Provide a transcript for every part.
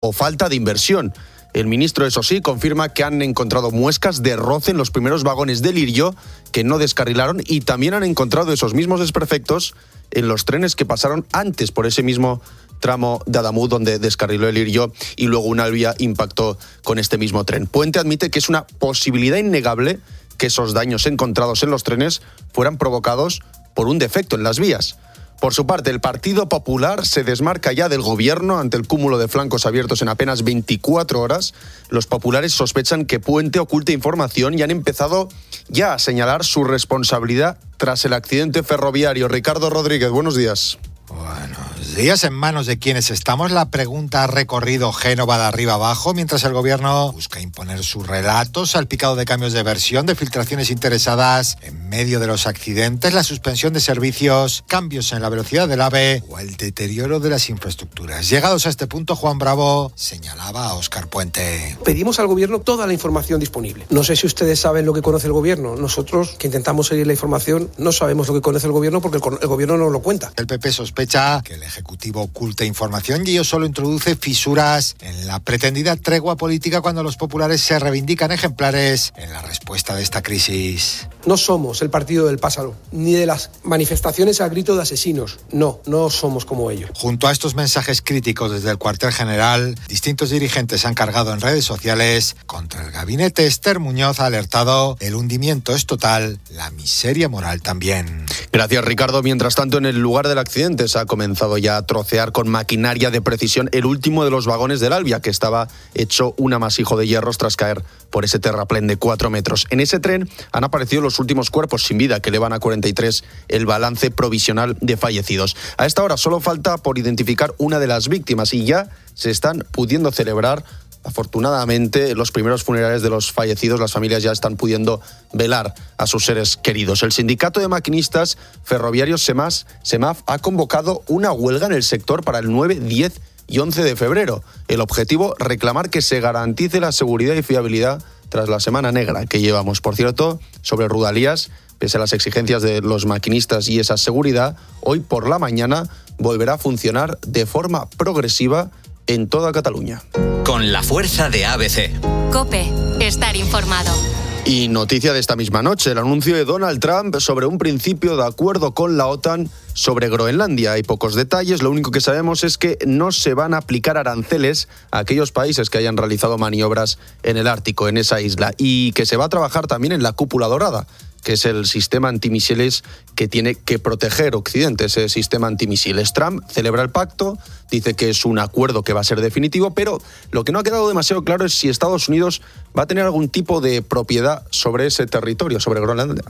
o falta de inversión. El ministro, eso sí, confirma que han encontrado muescas de roce en los primeros vagones de Lirio que no descarrilaron y también han encontrado esos mismos desperfectos en los trenes que pasaron antes por ese mismo tramo de Adamuz donde descarriló el Lirio y luego una vía impactó con este mismo tren. Puente admite que es una posibilidad innegable que esos daños encontrados en los trenes fueran provocados por un defecto en las vías. Por su parte, el Partido Popular se desmarca ya del gobierno ante el cúmulo de flancos abiertos en apenas 24 horas. Los populares sospechan que Puente oculta información y han empezado ya a señalar su responsabilidad tras el accidente ferroviario. Ricardo Rodríguez, buenos días. Buenos días. En manos de quienes estamos, la pregunta ha recorrido Génova de arriba abajo, mientras el gobierno busca imponer su relato, salpicado de cambios de versión, de filtraciones interesadas en medio de los accidentes, la suspensión de servicios, cambios en la velocidad del AVE o el deterioro de las infraestructuras. Llegados a este punto, Juan Bravo señalaba a Óscar Puente. Pedimos al gobierno toda la información disponible. No sé si ustedes saben lo que conoce el gobierno. Nosotros, que intentamos seguir la información, no sabemos lo que conoce el gobierno porque el gobierno no lo cuenta. El PP sospecha que el Ejecutivo oculta información y ello solo introduce fisuras en la pretendida tregua política cuando los populares se reivindican ejemplares en la respuesta de esta crisis. No somos el partido del pásalo, ni de las manifestaciones a grito de asesinos. No somos como ellos. Junto a estos mensajes críticos desde el cuartel general, distintos dirigentes han cargado en redes sociales contra el gabinete. Esther Muñoz ha alertado: el hundimiento es total, la miseria moral también. Gracias, Ricardo. Mientras tanto, en el lugar del accidente se ha comenzado ya a trocear con maquinaria de precisión el último de los vagones del Alvia, que estaba hecho un amasijo de hierros tras caer por ese terraplén de 4 metros. En ese tren han aparecido los últimos cuerpos sin vida, que elevan a 43 el balance provisional de fallecidos. A esta hora solo falta por identificar una de las víctimas y ya se están pudiendo celebrar, afortunadamente, los primeros funerales de los fallecidos. Las familias ya están pudiendo velar a sus seres queridos. El sindicato de maquinistas ferroviarios SEMAF ha convocado una huelga en el sector para el 9, 10 y 11 de febrero. El objetivo, reclamar que se garantice la seguridad y fiabilidad tras la semana negra que llevamos. Por cierto, sobre Rodalías, pese a las exigencias de los maquinistas y esa seguridad, hoy por la mañana volverá a funcionar de forma progresiva en toda Cataluña. Con la fuerza de ABC. COPE. Estar informado. Y noticia de esta misma noche, el anuncio de Donald Trump sobre un principio de acuerdo con la OTAN sobre Groenlandia. Hay pocos detalles, lo único que sabemos es que no se van a aplicar aranceles a aquellos países que hayan realizado maniobras en el Ártico, en esa isla, y que se va a trabajar también en la cúpula dorada, que es el sistema antimisiles que tiene que proteger Occidente, ese sistema antimisiles. Trump celebra el pacto, dice que es un acuerdo que va a ser definitivo, pero lo que no ha quedado demasiado claro es si Estados Unidos va a tener algún tipo de propiedad sobre ese territorio, sobre Groenlandia.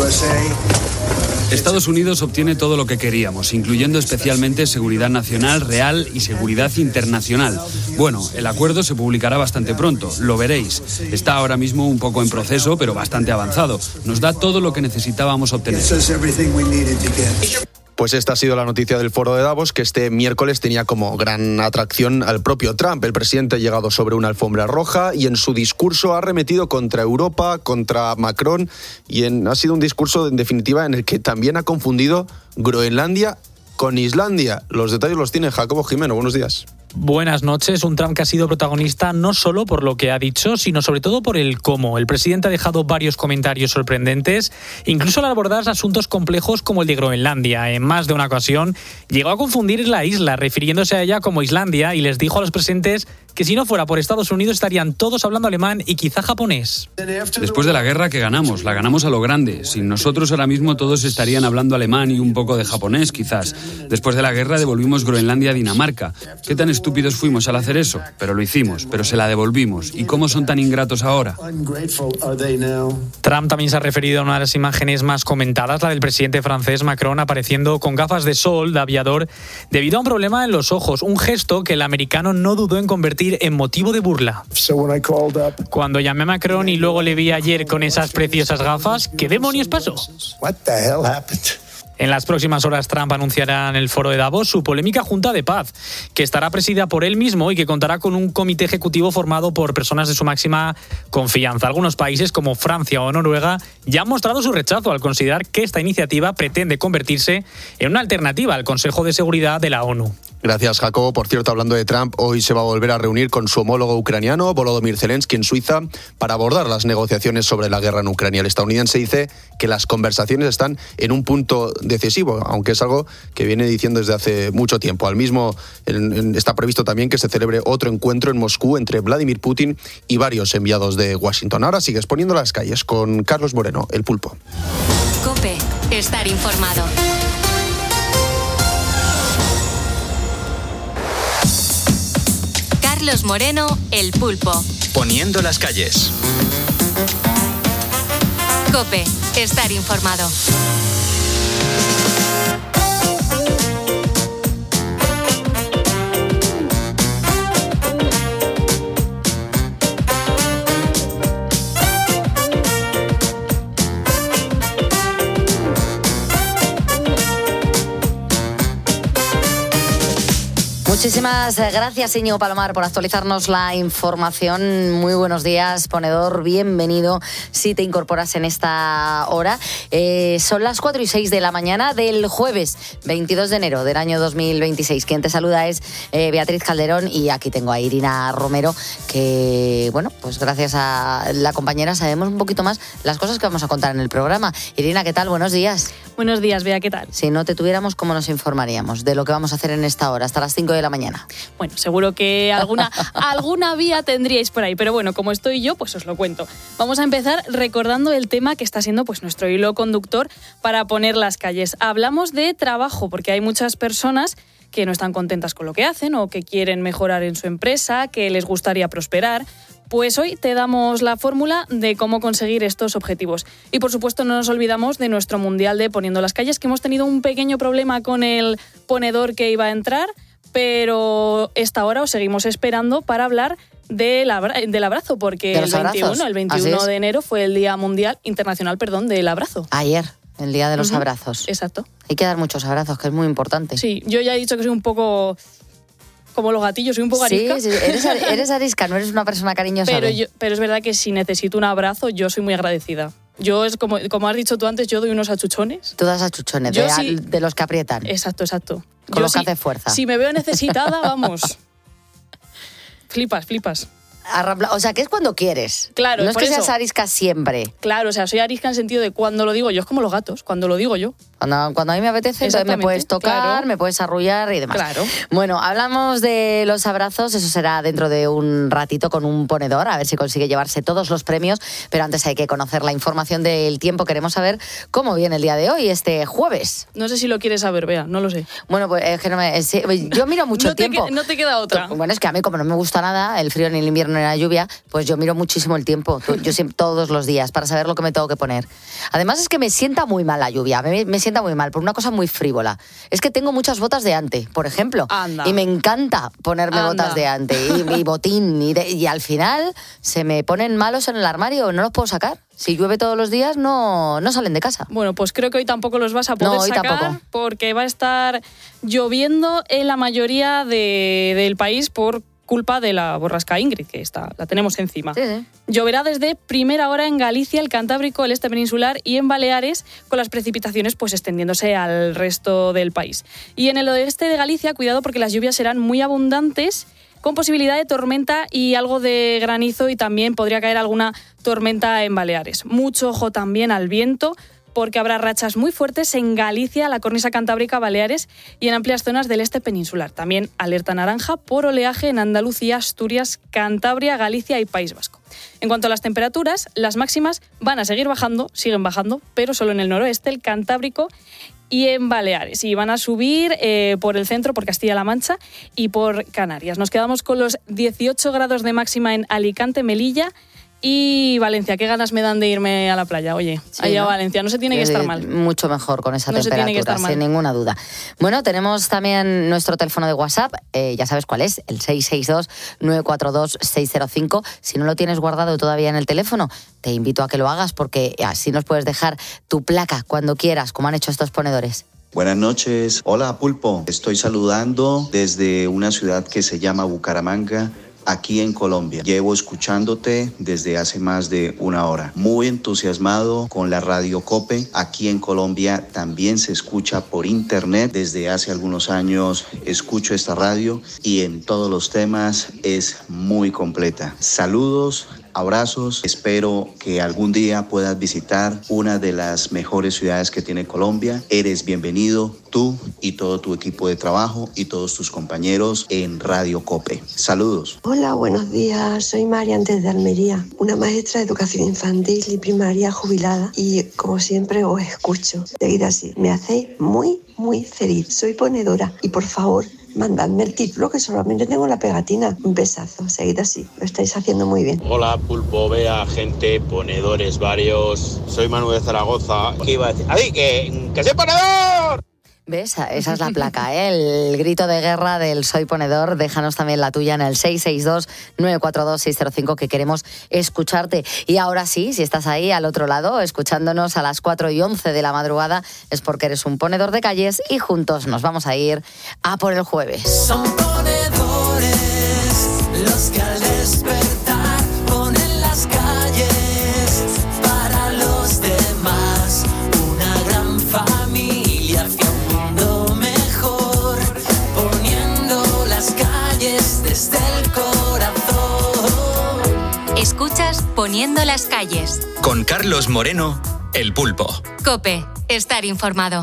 Estados Unidos obtiene todo lo que queríamos, incluyendo especialmente seguridad nacional real y seguridad internacional. Bueno, el acuerdo se publicará bastante pronto, lo veréis. Está ahora mismo un poco en proceso, pero bastante avanzado. Nos da todo lo que necesitábamos obtener. Pues esta ha sido la noticia del foro de Davos, que este miércoles tenía como gran atracción al propio Trump. El presidente ha llegado sobre una alfombra roja y en su discurso ha arremetido contra Europa, contra Macron, ha sido un discurso, en definitiva, en el que también ha confundido Groenlandia con Islandia. Los detalles los tiene Jacobo Jimeno. Buenos días. Buenas noches. Un Trump que ha sido protagonista no solo por lo que ha dicho, sino sobre todo por el cómo. El presidente ha dejado varios comentarios sorprendentes, incluso al abordar asuntos complejos como el de Groenlandia. En más de una ocasión llegó a confundir la isla, refiriéndose a ella como Islandia, y les dijo a los presentes que si no fuera por Estados Unidos estarían todos hablando alemán y quizá japonés. Después de la guerra, ¿qué ganamos? La ganamos a lo grande. Sin nosotros ahora mismo todos estarían hablando alemán y un poco de japonés, quizás. Después de la guerra devolvimos Groenlandia a Dinamarca. ¿Qué tan estúpidos fuimos al hacer eso? Pero lo hicimos, pero se la devolvimos. ¿Y cómo son tan ingratos ahora? Trump también se ha referido a una de las imágenes más comentadas, la del presidente francés Macron apareciendo con gafas de sol de aviador debido a un problema en los ojos, un gesto que el americano no dudó en convertir en motivo de burla. Cuando llamé a Macron y luego le vi ayer con esas preciosas gafas, ¿qué demonios pasó? En las próximas horas Trump anunciará en el foro de Davos su polémica Junta de Paz, que estará presidida por él mismo y que contará con un comité ejecutivo formado por personas de su máxima confianza. Algunos países como Francia o Noruega ya han mostrado su rechazo al considerar que esta iniciativa pretende convertirse en una alternativa al Consejo de Seguridad de la ONU. Gracias, Jacobo. Por cierto, hablando de Trump, hoy se va a volver a reunir con su homólogo ucraniano, Volodymyr Zelensky, en Suiza, para abordar las negociaciones sobre la guerra en Ucrania. El estadounidense dice que las conversaciones están en un punto decisivo, aunque es algo que viene diciendo desde hace mucho tiempo. Al mismo, está previsto también que se celebre otro encuentro en Moscú entre Vladimir Putin y varios enviados de Washington. Ahora sigues poniendo las calles con Carlos Moreno, el Pulpo. COPE. Estar informado. Carlos Moreno, el Pulpo. Poniendo las calles. COPE. Estar informado. Muchísimas gracias, Íñigo Palomar, por actualizarnos la información. Muy buenos días, ponedor, bienvenido si te incorporas en esta hora. Son las 4:06 de la mañana del jueves 22 de enero del año 2026. Quien te saluda es Beatriz Calderón y aquí tengo a Irina Romero, que, bueno, pues gracias a la compañera sabemos un poquito más las cosas que vamos a contar en el programa. Irina, ¿qué tal? Buenos días. Buenos días, Bea, ¿qué tal? Si no te tuviéramos, ¿cómo nos informaríamos de lo que vamos a hacer en esta hora, hasta las 5 de la mañana? Bueno, seguro que alguna vía tendríais por ahí, pero bueno, como estoy yo, pues os lo cuento. Vamos a empezar recordando el tema que está siendo pues nuestro hilo conductor para poner las calles. Hablamos de trabajo, porque hay muchas personas que no están contentas con lo que hacen o que quieren mejorar en su empresa, que les gustaría prosperar. Pues hoy te damos la fórmula de cómo conseguir estos objetivos. Y por supuesto no nos olvidamos de nuestro mundial de Poniendo las calles, que hemos tenido un pequeño problema con el ponedor que iba a entrar, pero esta hora os seguimos esperando para hablar del abrazo, porque el 21 de enero fue el Día Internacional del Abrazo. Ayer, el Día de los Abrazos. Exacto. Hay que dar muchos abrazos, que es muy importante. Sí, yo ya he dicho que soy un poco como los gatillos, soy un poco arisca. Sí, eres arisca, no eres una persona cariñosa. Pero es verdad que si necesito un abrazo, yo soy muy agradecida. Yo, es como has dicho tú antes, yo doy unos achuchones. Tú das achuchones, de los que aprietan. Exacto. Con lo que hace fuerza. Si me veo necesitada, vamos. Flipas. O sea, que es cuando quieres. Claro, no es que seas arisca siempre. Claro, o sea, soy arisca en sentido de cuando lo digo yo. Es como los gatos, cuando lo digo yo. Cuando a mí me apetece, entonces me puedes tocar, claro, me puedes arrullar y demás. Claro. Bueno, hablamos de los abrazos, eso será dentro de un ratito con un ponedor, a ver si consigue llevarse todos los premios, pero antes hay que conocer la información del tiempo. Queremos saber cómo viene el día de hoy, este jueves. No sé si lo quieres saber, Bea, no lo sé. Bueno, pues es que yo miro mucho el tiempo. No te queda otra. Bueno, es que a mí como no me gusta nada, el frío ni el invierno ni la lluvia, pues yo miro muchísimo el tiempo, yo siempre, todos los días, para saber lo que me tengo que poner. Además es que me sienta muy mal la lluvia, me sienta muy mal, por una cosa muy frívola. Es que tengo muchas botas de ante, por ejemplo. Anda. Y me encanta ponerme botas de ante y botín. Y al final se me ponen malos en el armario, no los puedo sacar. Si llueve todos los días, no salen de casa. Bueno, pues creo que hoy tampoco los vas a poder sacar, tampoco, porque va a estar lloviendo en la mayoría del país por culpa de la borrasca Ingrid, que la tenemos encima. Sí. Lloverá desde primera hora en Galicia, el Cantábrico, el este peninsular y en Baleares, con las precipitaciones pues extendiéndose al resto del país. Y en el oeste de Galicia, cuidado porque las lluvias serán muy abundantes, con posibilidad de tormenta y algo de granizo, y también podría caer alguna tormenta en Baleares. Mucho ojo también al viento, porque habrá rachas muy fuertes en Galicia, la cornisa cantábrica, Baleares y en amplias zonas del este peninsular. También alerta naranja por oleaje en Andalucía, Asturias, Cantabria, Galicia y País Vasco. En cuanto a las temperaturas, las máximas van a seguir bajando, siguen bajando, pero solo en el noroeste, el Cantábrico y en Baleares. Y van a subir por el centro, por Castilla-La Mancha y por Canarias. Nos quedamos con los 18 grados de máxima en Alicante, Melilla y Valencia. Qué ganas me dan de irme a la playa, oye, sí, allá, ¿no? A Valencia, no se tiene que estar mal. Mucho mejor con esa temperatura, sin ninguna duda. Bueno, tenemos también nuestro teléfono de WhatsApp, ya sabes cuál es, el 662-942-605. Si no lo tienes guardado todavía en el teléfono, te invito a que lo hagas, porque así nos puedes dejar tu placa cuando quieras, como han hecho estos ponedores. Buenas noches. Hola, Pulpo. Estoy saludando desde una ciudad que se llama Bucaramanga. aquí en Colombia. Llevo escuchándote desde hace más de una hora. Muy entusiasmado con la radio COPE. Aquí en Colombia también se escucha por internet. Desde hace algunos años escucho esta radio y en todos los temas es muy completa. Saludos. Abrazos, espero que algún día puedas visitar una de las mejores ciudades que tiene Colombia. Eres bienvenido, tú y todo tu equipo de trabajo y todos tus compañeros en Radio COPE. Saludos. Hola, buenos días. Soy Marian desde Almería, una maestra de educación infantil y primaria jubilada y como siempre os escucho. Seguid así, me hacéis muy feliz. Soy ponedora y por favor, mandadme el título que solamente tengo la pegatina. Un besazo, seguid así, lo estáis haciendo muy bien. Hola Pulpo, Bea, gente, ponedores varios. Soy Manu de Zaragoza. ¿Qué iba a decir? ¡Adi, que soy ponedor! ¿Ves? Esa es la placa, ¿eh? El grito de guerra del Soy Ponedor. Déjanos también la tuya en el 662-942-605, que queremos escucharte. Y ahora sí, si estás ahí al otro lado, escuchándonos a las 4:11 de la madrugada, es porque eres un ponedor de calles y juntos nos vamos a ir a por el jueves. Son ponedores los que al despertar ponen las calles para los demás. Una gran familia hacia un mundo mejor, poniendo las calles desde el corazón. Escuchas Poniendo las calles. Con Carlos Moreno, El Pulpo. COPE, estar informado.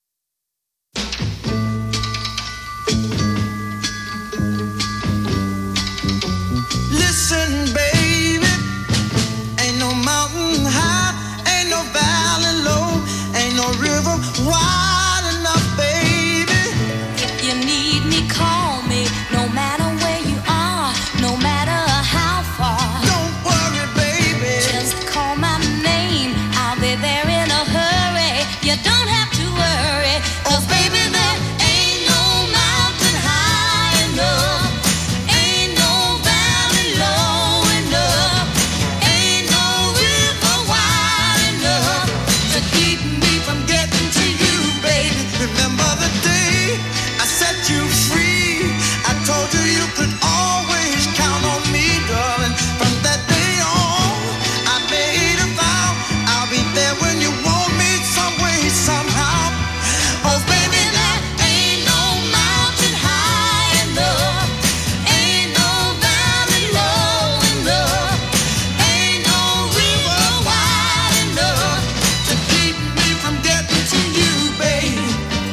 Listen, baby, ain't no mountain high, ain't no valley low, ain't no river wide enough, baby. If you need me, call me, no matter where you are, no matter how far. Don't worry, baby, just call my name, I'll be there in a hurry. You don't have to worry, 'cause baby, there ain't no mountain high enough, ain't no valley low enough, ain't no river wide enough to keep me from getting to you, baby. Remember the day I set you free, I told you you could always count on me, darling. From that day on, I made a vow, I'll be there when you want me, some way, somehow. Oh, baby, there ain't no mountain high enough, ain't no valley low enough, ain't no river wide enough to keep me from getting to you, baby.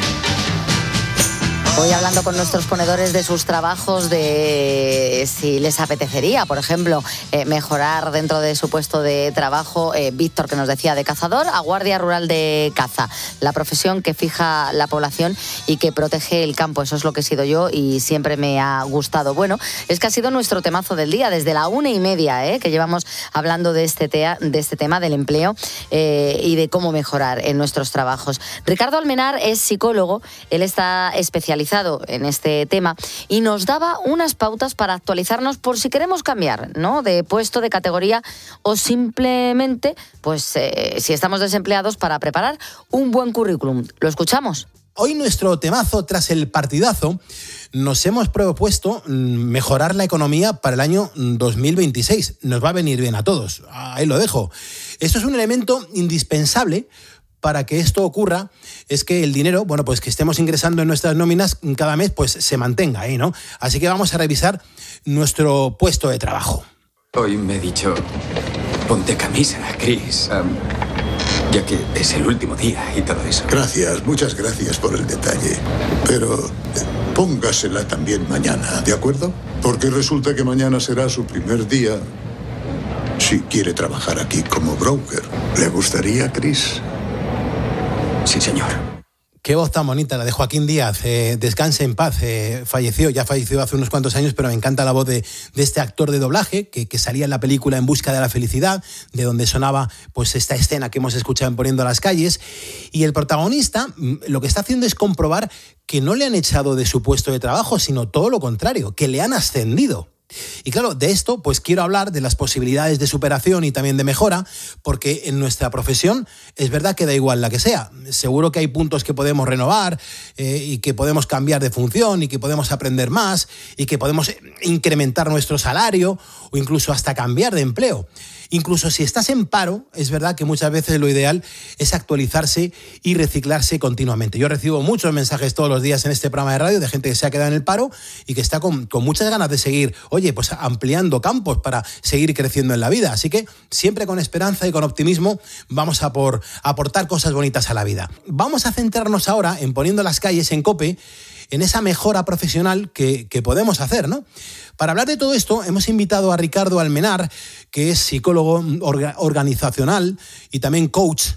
Hoy hablando con nuestros ponedores de sus trabajos, de si les apetecería, por ejemplo, mejorar dentro de su puesto de trabajo. Víctor, que nos decía, de cazador a guardia rural de caza, la profesión que fija la población y que protege el campo. Eso es lo que he sido yo y siempre me ha gustado. Bueno, es que ha sido nuestro temazo del día, desde la 1:30, que llevamos hablando de este tema del empleo y de cómo mejorar en nuestros trabajos. Ricardo Almenar es psicólogo, él está especializado en este tema y nos daba unas pautas para actualizarnos por si queremos cambiar, ¿no?, de puesto, de categoría o simplemente, pues, si estamos desempleados, para preparar un buen currículum. ¿Lo escuchamos? Hoy nuestro temazo, tras el partidazo, nos hemos propuesto mejorar la economía para el año 2026. Nos va a venir bien a todos. Ahí lo dejo. Esto es un elemento indispensable para que esto ocurra, es que el dinero, bueno, pues que estemos ingresando en nuestras nóminas cada mes, pues se mantenga ahí, ¿no? Así que vamos a revisar nuestro puesto de trabajo. Hoy me he dicho, ponte camisa, Chris, ya que es el último día y todo eso. Gracias, muchas gracias por el detalle. Pero póngasela también mañana, ¿de acuerdo? Porque resulta que mañana será su primer día si quiere trabajar aquí como broker. ¿Le gustaría, Chris? Sí, señor. Qué voz tan bonita la de Joaquín Díaz. Descanse en paz. Falleció hace unos cuantos años, pero me encanta la voz de este actor de doblaje que salía en la película En busca de la felicidad, de donde sonaba pues esta escena que hemos escuchado en Poniendo las calles. Y el protagonista lo que está haciendo es comprobar que no le han echado de su puesto de trabajo, sino todo lo contrario, que le han ascendido. Y claro, de esto pues quiero hablar de las posibilidades de superación y también de mejora, porque en nuestra profesión es verdad que da igual la que sea. Seguro que hay puntos que podemos renovar y que podemos cambiar de función y que podemos aprender más y que podemos incrementar nuestro salario o incluso hasta cambiar de empleo. Incluso si estás en paro, es verdad que muchas veces lo ideal es actualizarse y reciclarse continuamente. Yo recibo muchos mensajes todos los días en este programa de radio de gente que se ha quedado en el paro y que está con muchas ganas de seguir, pues ampliando campos para seguir creciendo en la vida. Así que siempre con esperanza y con optimismo vamos a aportar cosas bonitas a la vida. Vamos a centrarnos ahora en Poniendo las Calles en COPE, en esa mejora profesional que podemos hacer, ¿no? Para hablar de todo esto, hemos invitado a Ricardo Almenar, que es psicólogo organizacional y también coach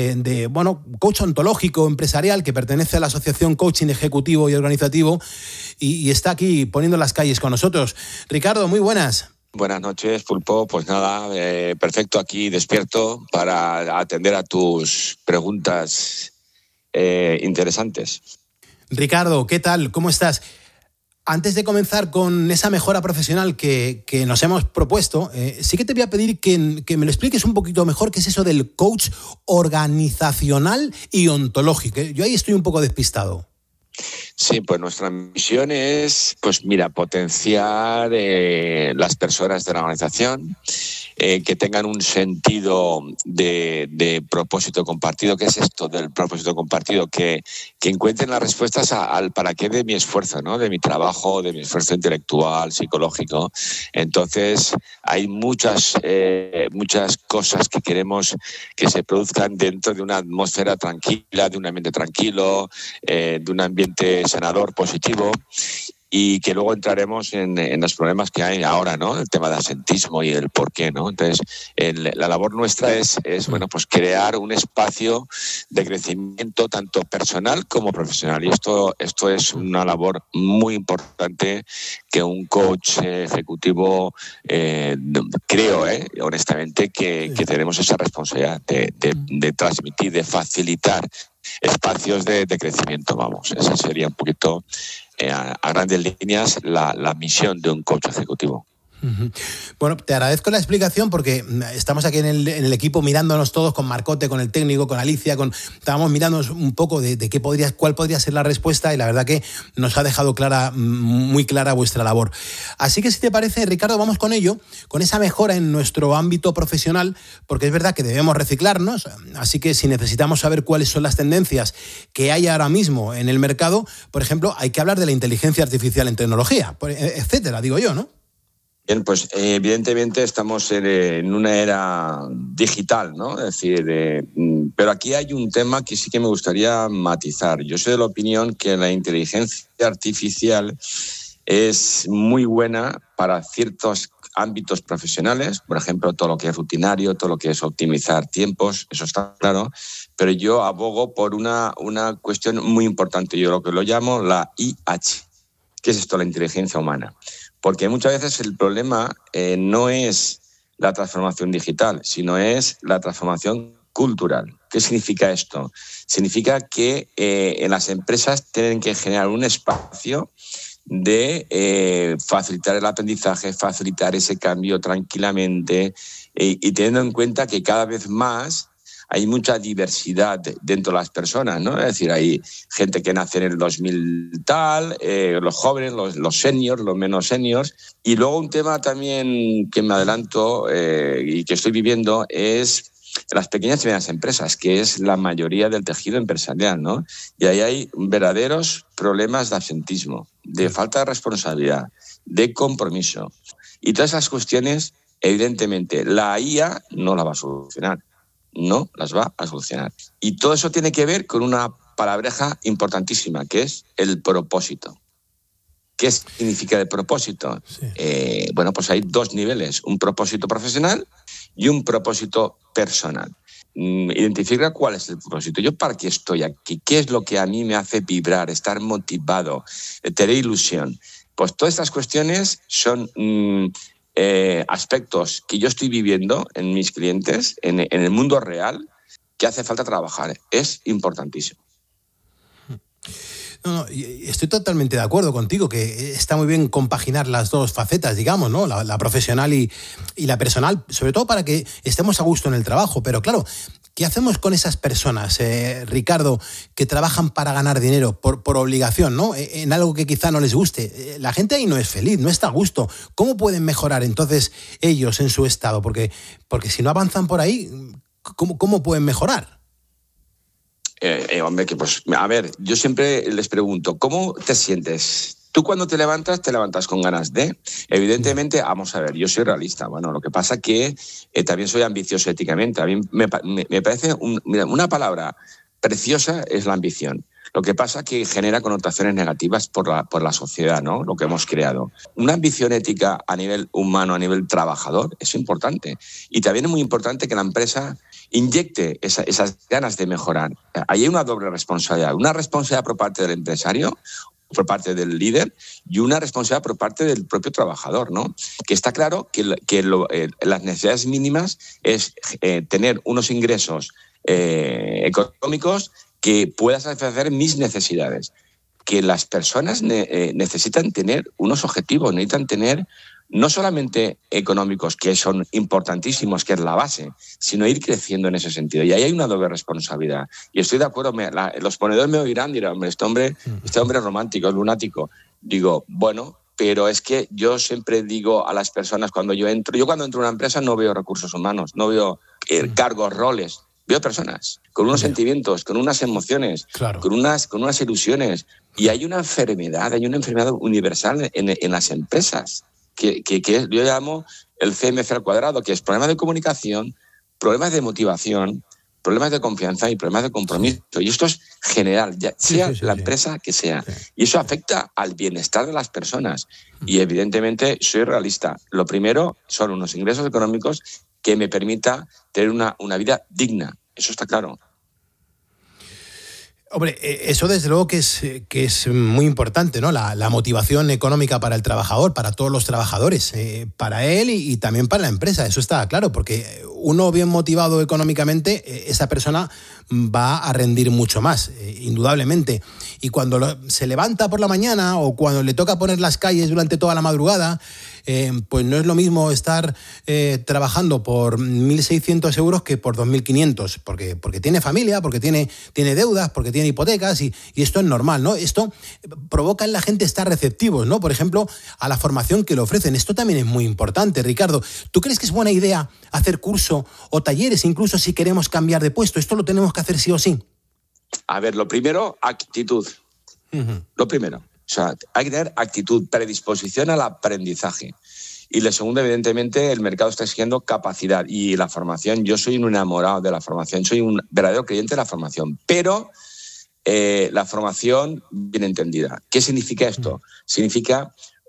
coach ontológico empresarial, que pertenece a la Asociación Coaching Ejecutivo y Organizativo y está aquí Poniendo las Calles con nosotros. Ricardo, muy buenas. Buenas noches, Pulpo. Pues nada, perfecto, aquí despierto para atender a tus preguntas interesantes. Ricardo, ¿qué tal? ¿Cómo estás? Antes de comenzar con esa mejora profesional que nos hemos propuesto, sí que te voy a pedir que me lo expliques un poquito mejor qué es eso del coach organizacional y ontológico. Yo ahí estoy un poco despistado. Sí, pues nuestra misión es, potenciar las personas de la organización, que tengan un sentido de propósito compartido. ¿Qué es esto del propósito compartido? Que encuentren las respuestas al para qué de mi esfuerzo, ¿no? De mi trabajo, de mi esfuerzo intelectual, psicológico. Entonces, hay muchas cosas que queremos que se produzcan dentro de una atmósfera tranquila, de un ambiente tranquilo, de un ambiente sanador, positivo. Y que luego entraremos en los problemas que hay ahora, ¿no? El tema del asentismo y el por qué, ¿no? Entonces, la labor nuestra es crear un espacio de crecimiento tanto personal como profesional. Y esto es una labor muy importante que un coach ejecutivo, creo, honestamente, que tenemos esa responsabilidad de transmitir, de facilitar espacios de crecimiento, vamos. Esa sería un poquito, a grandes líneas, la misión de un coach ejecutivo. Bueno, te agradezco la explicación porque estamos aquí en el equipo mirándonos todos con Marcote, con el técnico, con Alicia, estábamos mirándonos un poco de cuál podría ser la respuesta y la verdad que nos ha dejado muy clara vuestra labor. Así que si te parece, Ricardo, vamos con ello, con esa mejora en nuestro ámbito profesional, porque es verdad que debemos reciclarnos, así que si necesitamos saber cuáles son las tendencias que hay ahora mismo en el mercado, por ejemplo, hay que hablar de la inteligencia artificial en tecnología, etcétera, digo yo, ¿no? Bien, pues evidentemente estamos en una era digital, ¿no? Es decir, pero aquí hay un tema que sí que me gustaría matizar. Yo soy de la opinión que la inteligencia artificial es muy buena para ciertos ámbitos profesionales, por ejemplo, todo lo que es rutinario, todo lo que es optimizar tiempos, eso está claro, pero yo abogo por una cuestión muy importante, yo lo llamo la IH. ¿Qué es esto, la inteligencia humana? Porque muchas veces el problema no es la transformación digital, sino es la transformación cultural. ¿Qué significa esto? Significa que en las empresas tienen que generar un espacio de facilitar el aprendizaje, facilitar ese cambio tranquilamente y teniendo en cuenta que cada vez más hay mucha diversidad dentro de las personas, ¿no? Es decir, hay gente que nace en el 2000 tal, los jóvenes, los seniors, los menos seniors. Y luego un tema también que me adelanto y que estoy viviendo es las pequeñas y medianas empresas, que es la mayoría del tejido empresarial, ¿no? Y ahí hay verdaderos problemas de absentismo, de falta de responsabilidad, de compromiso. Y todas esas cuestiones, evidentemente, la IA no la va a solucionar. No las va a solucionar. Y todo eso tiene que ver con una palabreja importantísima, que es el propósito. ¿Qué significa el propósito? Sí. Pues hay dos niveles, un propósito profesional y un propósito personal. Identificar cuál es el propósito. ¿Yo para qué estoy aquí? ¿Qué es lo que a mí me hace vibrar, estar motivado, tener ilusión? Pues todas estas cuestiones son aspectos que yo estoy viviendo en mis clientes, en el mundo real, que hace falta trabajar. Es importantísimo. No, estoy totalmente de acuerdo contigo, que está muy bien compaginar las dos facetas, digamos, ¿no? La profesional y la personal, sobre todo para que estemos a gusto en el trabajo. Pero claro, ¿qué hacemos con esas personas, Ricardo, que trabajan para ganar dinero por obligación, ¿no? En algo que quizá no les guste? La gente ahí no es feliz, no está a gusto. ¿Cómo pueden mejorar entonces ellos en su estado? Porque si no avanzan por ahí, ¿cómo pueden mejorar? Hombre, que pues, a ver, yo siempre les pregunto, ¿cómo te sientes? Tú cuando te levantas con ganas de... Evidentemente, vamos a ver, yo soy realista. Bueno, lo que pasa que también soy ambicioso éticamente. A mí me parece una palabra preciosa es la ambición. Lo que pasa que genera connotaciones negativas por la sociedad, ¿no? Lo que hemos creado. Una ambición ética a nivel humano, a nivel trabajador, es importante. Y también es muy importante que la empresa inyecte esas ganas de mejorar. Ahí hay una doble responsabilidad. Una responsabilidad por parte del empresario, por parte del líder, y una responsabilidad por parte del propio trabajador, ¿no? Que está claro que las necesidades mínimas es tener unos ingresos económicos que puedan satisfacer mis necesidades. Que las personas necesitan tener unos objetivos, necesitan tener no solamente económicos, que son importantísimos, que es la base, sino ir creciendo en ese sentido. Y ahí hay una doble responsabilidad. Y estoy de acuerdo, los ponedores me oirán, dirán, hombre, este hombre es romántico, es lunático. Digo, bueno, pero es que yo siempre digo a las personas cuando entro en una empresa no veo recursos humanos, no veo cargos, roles, veo personas con unos sentimientos, con unas emociones, claro, con unas ilusiones. Y hay una enfermedad universal en las empresas, que yo llamo el CMC al cuadrado, que es problemas de comunicación, problemas de motivación, problemas de confianza y problemas de compromiso. Y esto es general, sea la empresa que sea. Y eso afecta al bienestar de las personas. Y evidentemente soy realista. Lo primero son unos ingresos económicos que me permita tener una vida digna. Eso está claro. Hombre, eso desde luego que es muy importante, ¿no? La motivación económica para el trabajador, para todos los trabajadores, para él y también para la empresa, eso está claro, porque uno bien motivado económicamente, esa persona va a rendir mucho más, indudablemente. Y cuando se levanta por la mañana o cuando le toca poner las calles durante toda la madrugada, pues no es lo mismo estar trabajando por 1.600 euros que por 2.500, porque tiene familia, porque tiene deudas, porque tiene hipotecas y esto es normal, ¿no? Esto provoca en la gente estar receptivos, ¿no? Por ejemplo, a la formación que le ofrecen. Esto también es muy importante, Ricardo. ¿Tú crees que es buena idea hacer curso o talleres, incluso si queremos cambiar de puesto? ¿Esto lo tenemos que hacer sí o sí? A ver, lo primero, actitud. Lo primero. O sea, hay que tener actitud, predisposición al aprendizaje. Y lo segundo, evidentemente, el mercado está exigiendo capacidad. Y la formación, yo soy un enamorado de la formación, soy un verdadero creyente de la formación. Pero la formación bien entendida. ¿Qué significa esto? Significa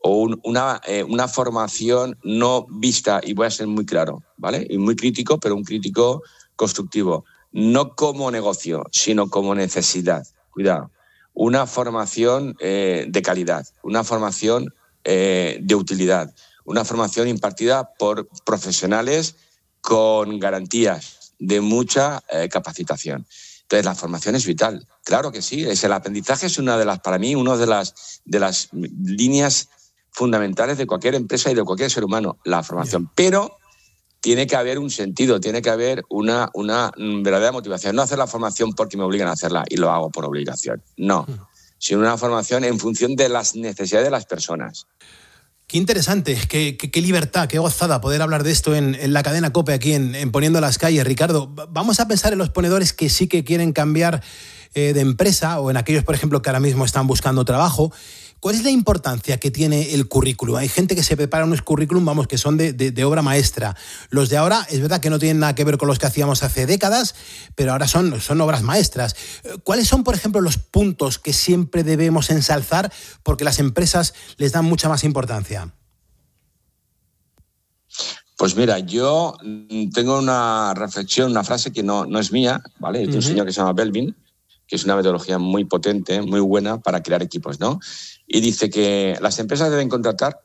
una formación no vista, y voy a ser muy claro, ¿vale? Y muy crítico, pero un crítico constructivo. No como negocio, sino como necesidad. Cuidado. Una formación de calidad, una formación de utilidad, una formación impartida por profesionales con garantías de mucha capacitación. Entonces, la formación es vital. Claro que sí. El aprendizaje es para mí, una de las líneas fundamentales de cualquier empresa y de cualquier ser humano, la formación. Pero tiene que haber un sentido, tiene que haber una verdadera motivación. No hacer la formación porque me obligan a hacerla y lo hago por obligación. No, sino una formación en función de las necesidades de las personas. Qué interesante, qué libertad, qué gozada poder hablar de esto en la cadena COPE aquí en Poniendo las Calles. Ricardo, vamos a pensar en los ponedores que sí que quieren cambiar de empresa o en aquellos, por ejemplo, que ahora mismo están buscando trabajo. ¿Cuál es la importancia que tiene el currículum? Hay gente que se prepara unos currículum, que son de obra maestra. Los de ahora, es verdad que no tienen nada que ver con los que hacíamos hace décadas, pero ahora son obras maestras. ¿Cuáles son, por ejemplo, los puntos que siempre debemos ensalzar porque las empresas les dan mucha más importancia? Pues mira, yo tengo una reflexión, una frase que no es mía, ¿vale? Es de un señor que se llama Belvin, que es una metodología muy potente, muy buena para crear equipos, ¿no? Y dice que las empresas deben contratar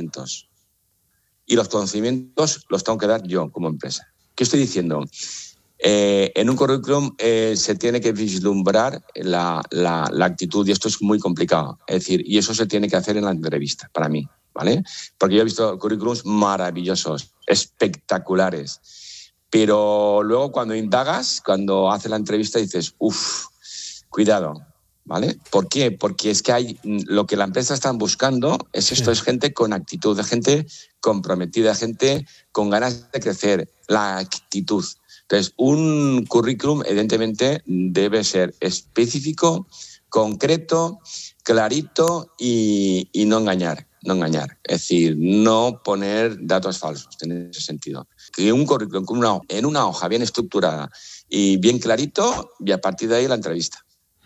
comportamientos y los conocimientos los tengo que dar yo como empresa. ¿Qué estoy diciendo? En un currículum se tiene que vislumbrar la actitud y esto es muy complicado. Es decir, y eso se tiene que hacer en la entrevista, para mí, ¿vale? Porque yo he visto currículums maravillosos, espectaculares. Pero luego cuando indagas, cuando haces la entrevista dices, cuidado, ¿vale? ¿Por qué? Porque es que hay lo que la empresa está buscando es esto, es gente con actitud, de gente comprometida, gente con ganas de crecer, la actitud. Entonces, un currículum evidentemente debe ser específico, concreto, clarito y no engañar. Es decir, no poner datos falsos en ese sentido. Que un currículum en una hoja bien estructurada y bien clarito y a partir de ahí la entrevista.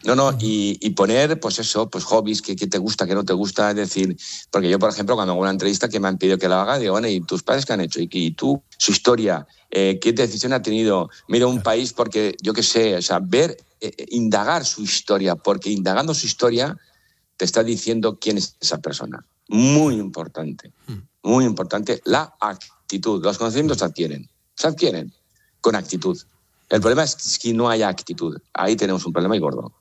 Y poner, pues eso, pues hobbies, que te gusta, que no te gusta, es decir, porque yo, por ejemplo, cuando hago una entrevista que me han pedido que la haga, digo, bueno, ¿y tus padres qué han hecho? ¿Y tú, su historia? ¿Qué decisión ha tenido? Mira un país porque, yo qué sé, o sea, indagar su historia, porque indagando su historia te está diciendo quién es esa persona. Muy importante, la actitud. Los conocimientos se adquieren con actitud. El problema es que no haya actitud. Ahí tenemos un problema y gordo.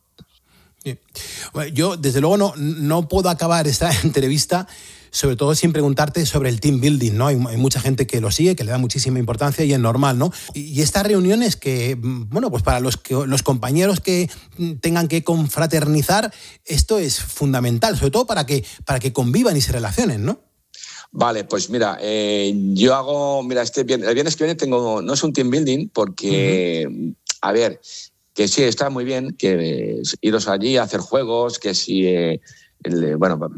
Bueno, yo, desde luego, no puedo acabar esta entrevista, sobre todo sin preguntarte sobre el team building, ¿no? Hay mucha gente que lo sigue, que le da muchísima importancia y es normal, ¿no? Y estas reuniones que, bueno, pues para los compañeros que tengan que confraternizar, esto es fundamental, sobre todo para que convivan y se relacionen, ¿no? Vale, pues mira, yo hago, el viernes que viene no es un team building porque, a ver, que sí, está muy bien que iros allí a hacer juegos, que si, el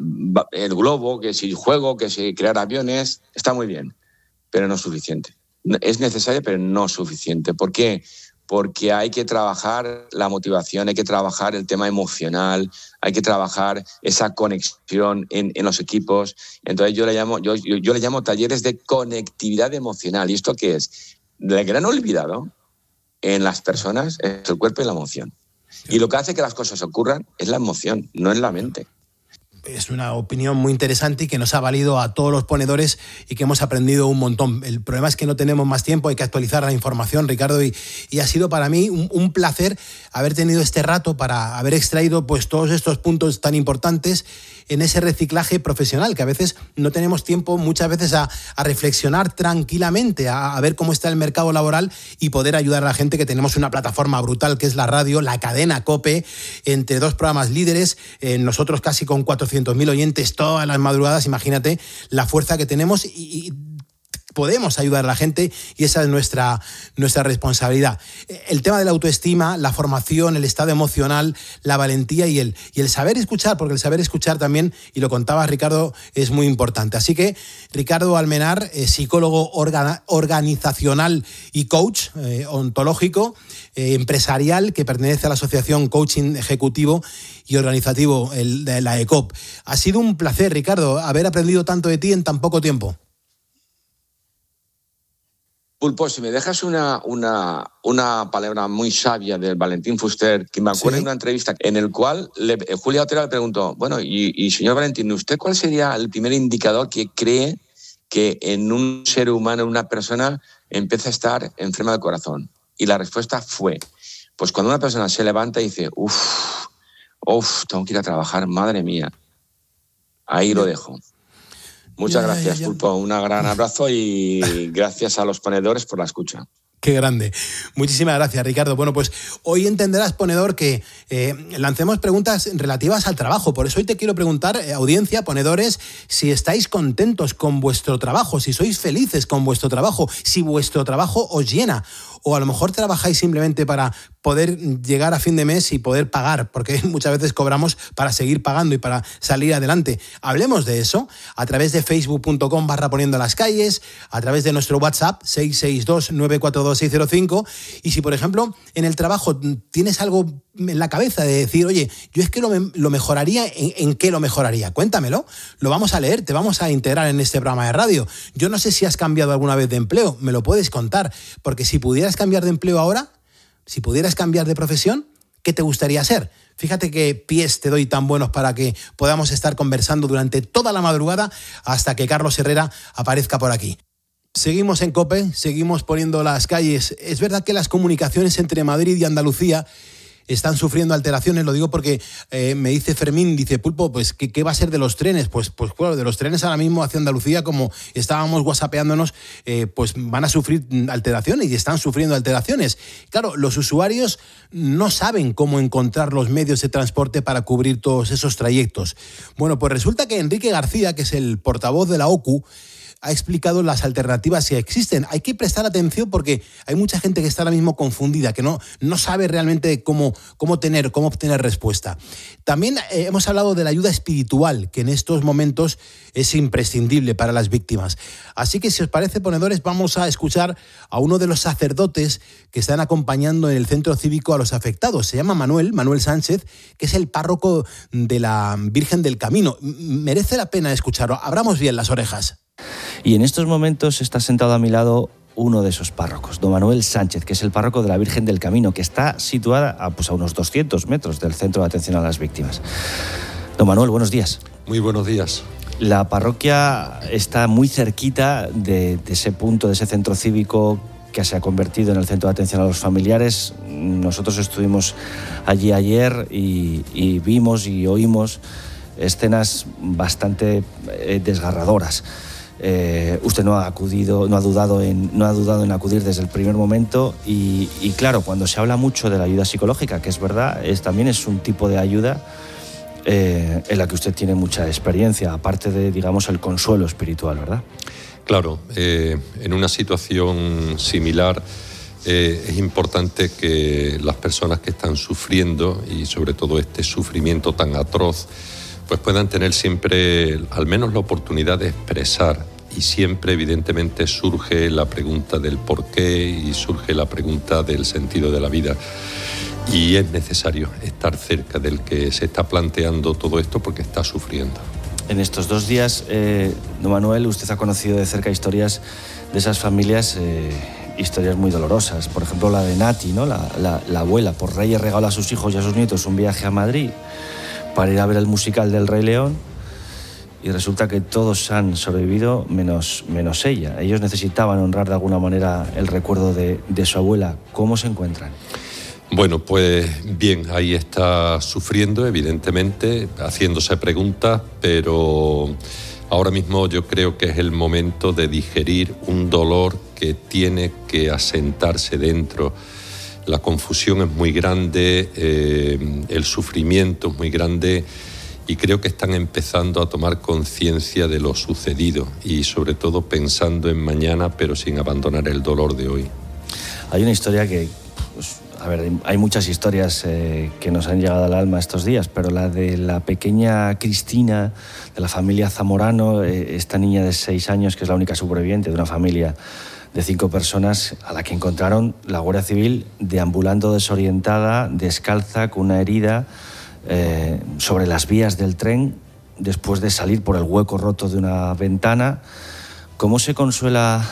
globo, que si juego, que si crear aviones, está muy bien, pero no es suficiente. Es necesario, pero no es suficiente. ¿Por qué? Porque hay que trabajar la motivación, hay que trabajar el tema emocional, hay que trabajar esa conexión en los equipos. Entonces yo le llamo talleres de conectividad emocional. ¿Y esto qué es? El gran olvidado en las personas es el cuerpo y la emoción. Y lo que hace que las cosas ocurran es la emoción, no es la mente. Es una opinión muy interesante y que nos ha valido a todos los ponedores y que hemos aprendido un montón. El problema es que no tenemos más tiempo, hay que actualizar la información, Ricardo, y ha sido para mí un placer haber tenido este rato para haber extraído pues todos estos puntos tan importantes en ese reciclaje profesional, que a veces no tenemos tiempo muchas veces a reflexionar tranquilamente, a ver cómo está el mercado laboral y poder ayudar a la gente, que tenemos una plataforma brutal que es la radio, la cadena COPE, entre dos programas líderes, nosotros casi con 400.000 oyentes todas las madrugadas. Imagínate la fuerza que tenemos y podemos ayudar a la gente, y esa es nuestra responsabilidad. El tema de la autoestima, la formación, el estado emocional, la valentía y el saber escuchar, porque el saber escuchar también, y lo contaba Ricardo, es muy importante. Así que Ricardo Almenar, psicólogo organizacional y coach ontológico, empresarial, que pertenece a la Asociación Coaching Ejecutivo y Organizativo de la ECOP. Ha sido un placer, Ricardo, haber aprendido tanto de ti en tan poco tiempo. Pulpo, si me dejas una palabra muy sabia del Valentín Fuster, que me acuerdo de una entrevista en el cual Julia Otero le preguntó, bueno, y señor Valentín, ¿usted cuál sería el primer indicador que cree que en un ser humano, en una persona, empieza a estar enferma del corazón? Y la respuesta fue, pues cuando una persona se levanta y dice, tengo que ir a trabajar, madre mía. Ahí lo dejo. Muchas gracias, Pulpo. Un gran abrazo y gracias a los ponedores por la escucha. Qué grande. Muchísimas gracias, Ricardo. Bueno, pues hoy entenderás, ponedor, que lancemos preguntas relativas al trabajo. Por eso hoy te quiero preguntar, audiencia, ponedores, si estáis contentos con vuestro trabajo, si sois felices con vuestro trabajo, si vuestro trabajo os llena, o a lo mejor trabajáis simplemente para poder llegar a fin de mes y poder pagar, porque muchas veces cobramos para seguir pagando y para salir adelante. Hablemos de eso a través de facebook.com/poniendolascalles, a través de nuestro WhatsApp 662-942-605, y si, por ejemplo, en el trabajo tienes algo en la cabeza de decir, oye, yo es que lo mejoraría, ¿en qué lo mejoraría? Cuéntamelo, lo vamos a leer, te vamos a integrar en este programa de radio. Yo no sé si has cambiado alguna vez de empleo, me lo puedes contar, porque si pudieras cambiar de empleo ahora, si pudieras cambiar de profesión, ¿qué te gustaría ser? Fíjate qué pies te doy tan buenos para que podamos estar conversando durante toda la madrugada hasta que Carlos Herrera aparezca por aquí. Seguimos en COPE, seguimos poniendo las calles. Es verdad que las comunicaciones entre Madrid y Andalucía están sufriendo alteraciones, lo digo porque me dice Fermín, dice Pulpo, pues ¿qué va a ser de los trenes? Pues claro, de los trenes ahora mismo hacia Andalucía, como estábamos whatsappeándonos, pues van a sufrir alteraciones y están sufriendo alteraciones. Claro, los usuarios no saben cómo encontrar los medios de transporte para cubrir todos esos trayectos. Bueno, pues resulta que Enrique García, que es el portavoz de la OCU, ha explicado las alternativas que existen. Hay que prestar atención porque hay mucha gente que está ahora mismo confundida, que no sabe realmente cómo obtener respuesta. También hemos hablado de la ayuda espiritual, que en estos momentos es imprescindible para las víctimas. Así que, si os parece, ponedores, vamos a escuchar a uno de los sacerdotes que están acompañando en el centro cívico a los afectados. Se llama Manuel Sánchez, que es el párroco de la Virgen del Camino. Merece la pena escucharlo. Abramos bien las orejas. Y en estos momentos está sentado a mi lado uno de esos párrocos, don Manuel Sánchez, que es el párroco de la Virgen del Camino, que está situada a unos 200 metros del Centro de Atención a las Víctimas. Don Manuel, buenos días. Muy buenos días. La parroquia está muy cerquita de ese punto, de ese centro cívico que se ha convertido en el Centro de Atención a los Familiares. Nosotros estuvimos allí ayer y vimos y oímos escenas bastante desgarradoras. Usted no ha dudado en acudir desde el primer momento y claro, cuando se habla mucho de la ayuda psicológica, que es verdad, también es un tipo de ayuda en la que usted tiene mucha experiencia, aparte de, digamos, el consuelo espiritual, ¿verdad? Claro, en una situación similar es importante que las personas que están sufriendo, y sobre todo este sufrimiento tan atroz, pues puedan tener siempre al menos la oportunidad de expresar, y siempre evidentemente surge la pregunta del por qué y surge la pregunta del sentido de la vida, y es necesario estar cerca del que se está planteando todo esto porque está sufriendo. En estos 2 días, don Manuel, usted ha conocido de cerca historias de esas familias, historias muy dolorosas. Por ejemplo, la de Nati, ¿no? La abuela, por Reyes regala a sus hijos y a sus nietos un viaje a Madrid para ir a ver el musical del Rey León, y resulta que todos han sobrevivido menos ella. Ellos necesitaban honrar de alguna manera el recuerdo de su abuela. ¿Cómo se encuentran? Bueno, pues bien, ahí está sufriendo, evidentemente, haciéndose preguntas, pero ahora mismo yo creo que es el momento de digerir un dolor que tiene que asentarse dentro. La confusión es muy grande, el sufrimiento es muy grande, y creo que están empezando a tomar conciencia de lo sucedido y sobre todo pensando en mañana, pero sin abandonar el dolor de hoy. Hay una historia que, hay muchas historias que nos han llegado al alma estos días, pero la de la pequeña Cristina, de la familia Zamorano, esta niña de 6 años, que es la única sobreviviente de una familia de 5 personas, a la que encontraron la Guardia Civil deambulando desorientada, descalza, con una herida, sobre las vías del tren, después de salir por el hueco roto de una ventana. ¿Cómo se consuela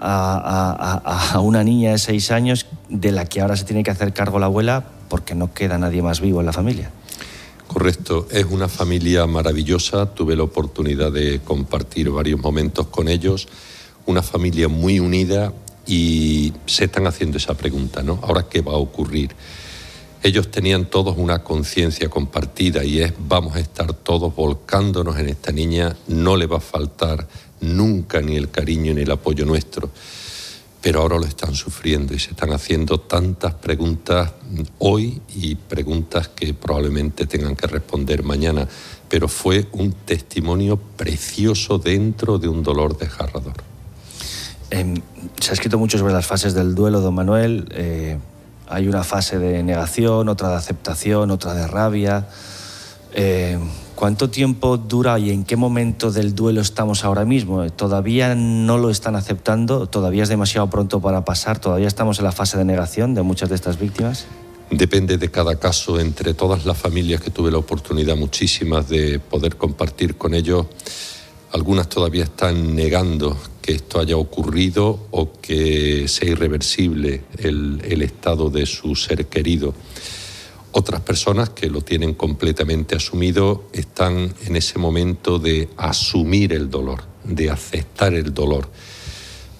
a una niña de 6 años de la que ahora se tiene que hacer cargo la abuela porque no queda nadie más vivo en la familia? Correcto, es una familia maravillosa, tuve la oportunidad de compartir varios momentos con ellos, una familia muy unida, y se están haciendo esa pregunta, ¿no? ¿Ahora qué va a ocurrir? Ellos tenían todos una conciencia compartida, y es: vamos a estar todos volcándonos en esta niña, no le va a faltar nunca ni el cariño ni el apoyo nuestro. Pero ahora lo están sufriendo y se están haciendo tantas preguntas hoy, y preguntas que probablemente tengan que responder mañana. Pero fue un testimonio precioso dentro de un dolor desgarrador. Se ha escrito mucho sobre las fases del duelo, don Manuel. Hay una fase de negación, otra de aceptación, otra de rabia. ¿Cuánto tiempo dura y en qué momento del duelo estamos ahora mismo? ¿Todavía no lo están aceptando? ¿Todavía es demasiado pronto para pasar? ¿Todavía estamos en la fase de negación de muchas de estas víctimas? Depende de cada caso. Entre todas las familias que tuve la oportunidad, muchísimas, de poder compartir con ellos, algunas todavía están negando que esto haya ocurrido o que sea irreversible el estado de su ser querido. Otras personas que lo tienen completamente asumido están en ese momento de asumir el dolor, de aceptar el dolor.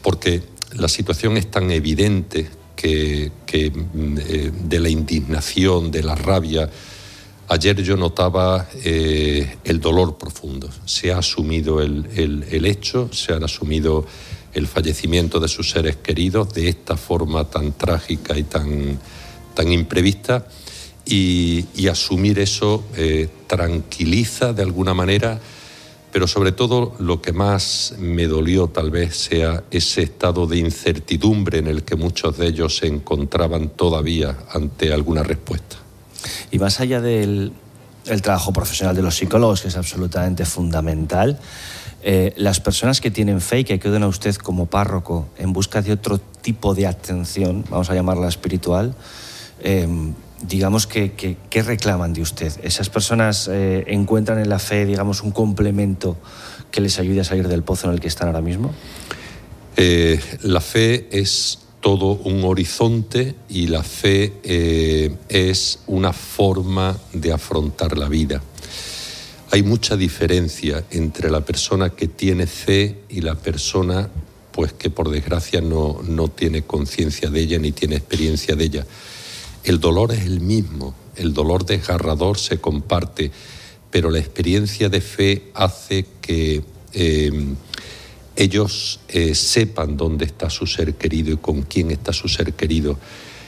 porque la situación es tan evidente que de la indignación, de la rabia. Ayer yo notaba el dolor profundo. Se ha asumido el hecho, se han asumido el fallecimiento de sus seres queridos de esta forma tan trágica y tan imprevista, y asumir eso tranquiliza de alguna manera, pero sobre todo lo que más me dolió tal vez sea ese estado de incertidumbre en el que muchos de ellos se encontraban todavía ante alguna respuesta. Y más allá del trabajo profesional de los psicólogos, que es absolutamente fundamental, las personas que tienen fe y que acuden a usted como párroco en busca de otro tipo de atención, vamos a llamarla espiritual, digamos ¿qué reclaman de usted? ¿Esas personas encuentran en la fe, digamos, un complemento que les ayude a salir del pozo en el que están ahora mismo? La fe es todo un horizonte, y la fe es una forma de afrontar la vida. Hay mucha diferencia entre la persona que tiene fe y la persona pues que por desgracia no tiene conciencia de ella ni tiene experiencia de ella. El dolor es el mismo, el dolor desgarrador se comparte, pero la experiencia de fe hace que ellos sepan dónde está su ser querido y con quién está su ser querido.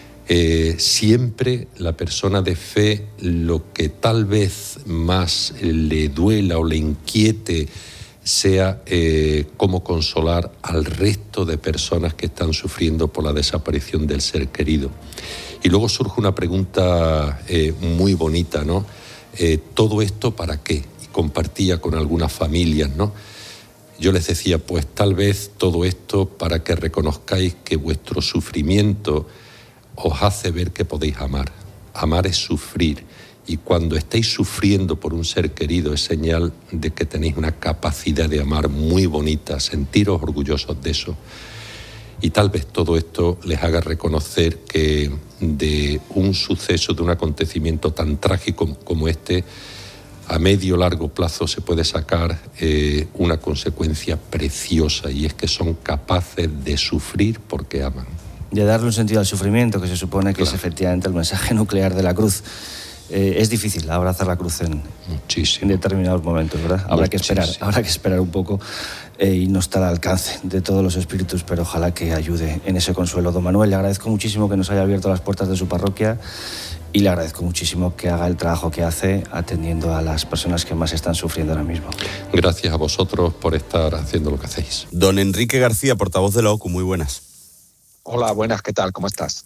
Siempre la persona de fe, lo que tal vez más le duela o le inquiete sea cómo consolar al resto de personas que están sufriendo por la desaparición del ser querido. Y luego surge una pregunta muy bonita, ¿no? ¿Todo esto para qué? Y compartía con algunas familias, ¿no? Yo les decía, pues tal vez todo esto para que reconozcáis que vuestro sufrimiento os hace ver que podéis amar. Amar es sufrir, y cuando estáis sufriendo por un ser querido es señal de que tenéis una capacidad de amar muy bonita, sentiros orgullosos de eso. Y tal vez todo esto les haga reconocer que de un suceso, de un acontecimiento tan trágico como este, a medio o largo plazo se puede sacar una consecuencia preciosa, y es que son capaces de sufrir porque aman. De darle un sentido al sufrimiento, que se supone que es efectivamente el mensaje nuclear de la cruz. Es difícil abrazar la cruz en determinados momentos, ¿verdad? Habrá que esperar un poco y no está al alcance de todos los espíritus, pero ojalá que ayude en ese consuelo. Don Manuel, le agradezco muchísimo que nos haya abierto las puertas de su parroquia, y le agradezco muchísimo que haga el trabajo que hace atendiendo a las personas que más están sufriendo ahora mismo. Gracias a vosotros por estar haciendo lo que hacéis. Don Enrique García, portavoz de la OCU, muy buenas. Hola, buenas, ¿qué tal? ¿Cómo estás?